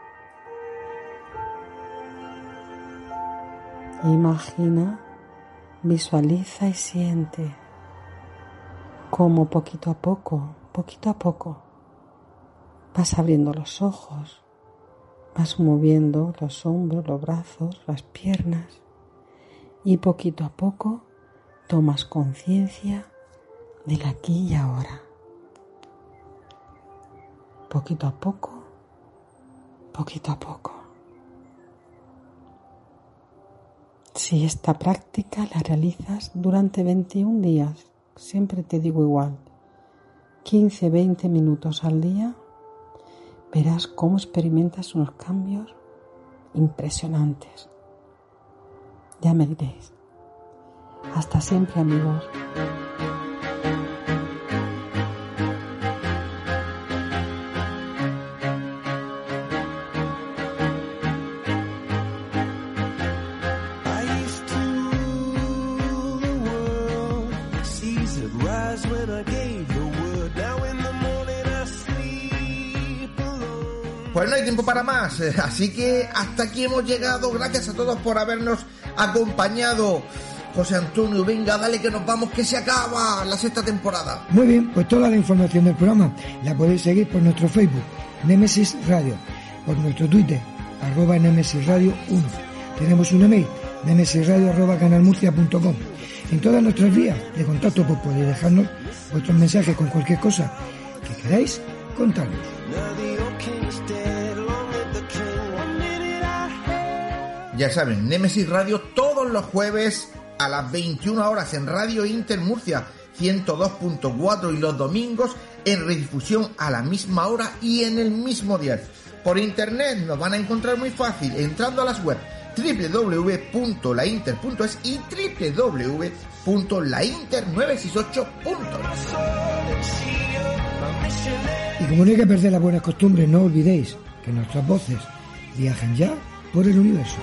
Imagina, visualiza y siente cómo poquito a poco, vas abriendo los ojos, vas moviendo los hombros, los brazos, las piernas y poquito a poco tomas conciencia del aquí y ahora. Poquito a poco. Si esta práctica la realizas durante 21 días, siempre te digo igual, 15-20 minutos al día, verás cómo experimentas unos cambios impresionantes. Ya me diréis. Hasta siempre, amigos. Pues no hay tiempo para más, así que hasta aquí hemos llegado. Gracias a todos por habernos acompañado. José Antonio, venga, dale que nos vamos, que se acaba la 6ª temporada. Muy bien, pues toda la información del programa la podéis seguir por nuestro Facebook, Nemesis Radio, por nuestro Twitter, @NemesisRadio1. Tenemos un email, nemesisradio@canalmurcia.com. En todas nuestras vías de contacto pues podéis dejarnos vuestros mensajes con cualquier cosa que queráis contarnos. Ya saben, Nemesis Radio todos los jueves a las 21 horas en Radio Inter Murcia 102.4 y los domingos en redifusión a la misma hora y en el mismo día. Por internet nos van a encontrar muy fácil entrando a las webs www.lainter.es y www.lainter968.es. Y como no hay que perder las buenas costumbres, no olvidéis que nuestras voces viajan ya por el universo.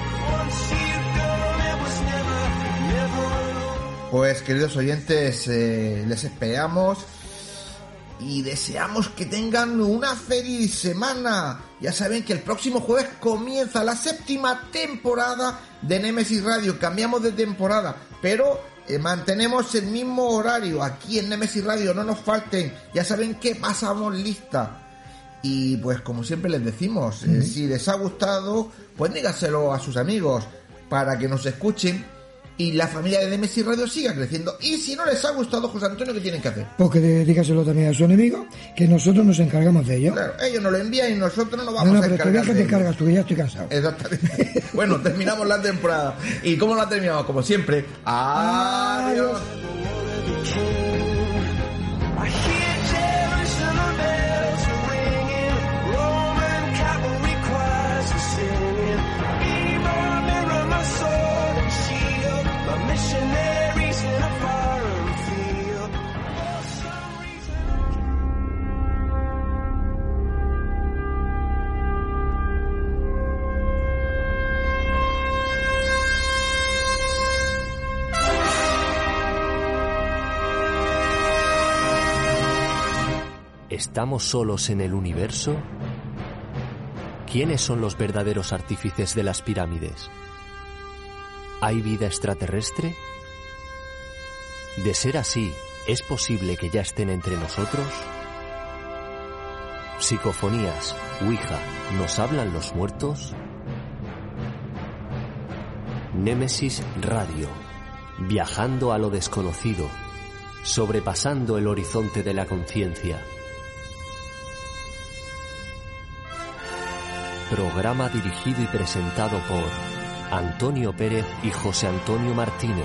Pues queridos oyentes, les esperamos y deseamos que tengan una feliz semana. Ya saben que el próximo jueves comienza la 7ª temporada de Nemesis Radio. Cambiamos de temporada, pero mantenemos el mismo horario aquí en Nemesis Radio. No nos falten, ya saben que pasamos lista. Y pues como siempre les decimos, si les ha gustado, pues dígaselo a sus amigos para que nos escuchen y la familia de Nemesis Radio siga creciendo. Y si no les ha gustado, José Antonio, ¿qué tienen que hacer? Pues que dígaselo también a su enemigo, que nosotros nos encargamos de ello. Claro, ellos nos lo envían y nosotros nos vamos a encargar. No, pero te encargas tú, que ya estoy cansado. Exactamente. Bueno, terminamos la temporada. ¿Y cómo la terminamos? Como siempre. Adiós. ¿Estamos solos en el universo? ¿Quiénes son los verdaderos artífices de las pirámides? ¿Hay vida extraterrestre? De ser así, ¿es posible que ya estén entre nosotros? Psicofonías, Ouija, ¿nos hablan los muertos? Némesis Radio, viajando a lo desconocido, sobrepasando el horizonte de la conciencia. Programa dirigido y presentado por Antonio Pérez y José Antonio Martínez.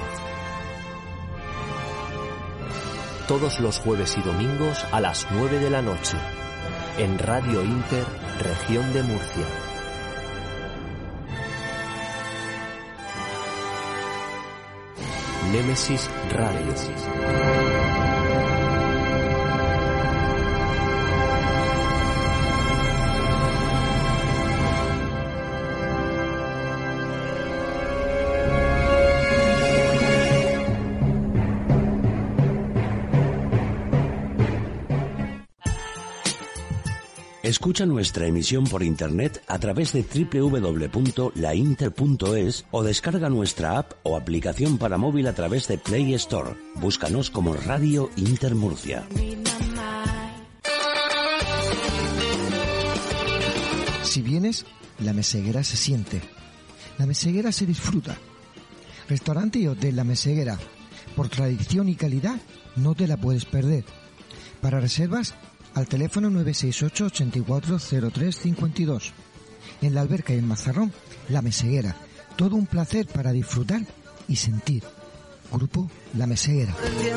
Todos los jueves y domingos a las 9 de la noche, en Radio Inter, Región de Murcia. Némesis Radio. Escucha nuestra emisión por internet a través de www.lainter.es o descarga nuestra app o aplicación para móvil a través de Play Store. Búscanos como Radio Inter Murcia. Si vienes, la Meseguera se siente. La Meseguera se disfruta. Restaurante y Hotel La Meseguera. Por tradición y calidad, no te la puedes perder. Para reservas, al teléfono 968 84 03 52. En la Alberca y el Mazarrón, La Meseguera. Todo un placer para disfrutar y sentir. Grupo La Meseguera.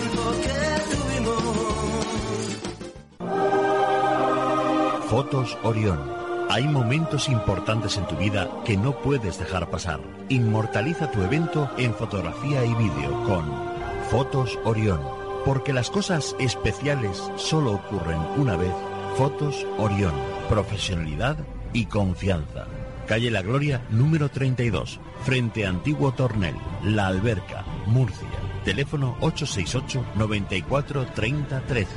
Fotos Orión. Hay momentos importantes en tu vida que no puedes dejar pasar. Inmortaliza tu evento en fotografía y vídeo con Fotos Orión. Porque las cosas especiales solo ocurren una vez. Fotos Orión. Profesionalidad y confianza. Calle La Gloria, número 32, frente a Antiguo Tornel, La Alberca, Murcia. Teléfono 868 94 30 13.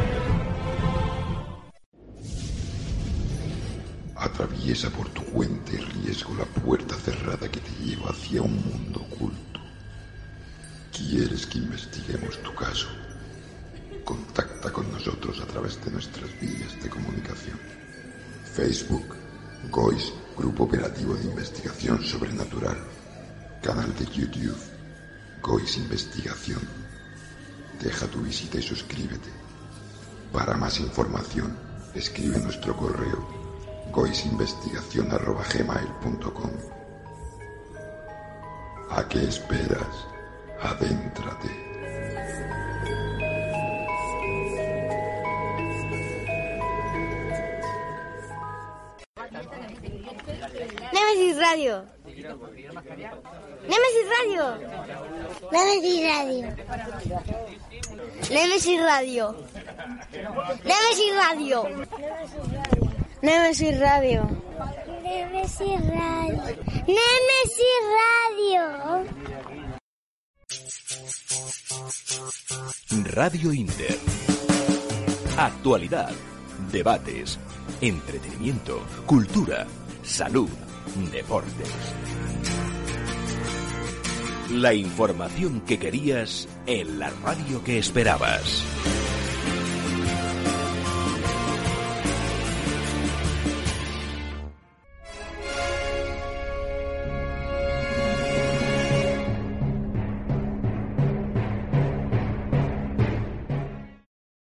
Atraviesa por tu cuenta y riesgo la puerta cerrada que te lleva hacia un mundo oculto. ¿Quieres que investiguemos tu caso? Contacta con nosotros a través de nuestras vías de comunicación. Facebook, GOIS, Grupo Operativo de Investigación Sobrenatural. Canal de YouTube, GOIS Investigación. Deja tu visita y suscríbete. Para más información, escribe nuestro correo goisinvestigacion@gmail.com. ¿A qué esperas? Adéntrate. Nemesis Radio. Nemesis Radio. Nemesis Radio. Nemesis Radio. Nemesis Radio. Nemesis Radio. Nemesis Radio. Nemesis Radio. Radio Inter. Actualidad, debates, entretenimiento, cultura, salud, deportes. La información que querías en la radio que esperabas.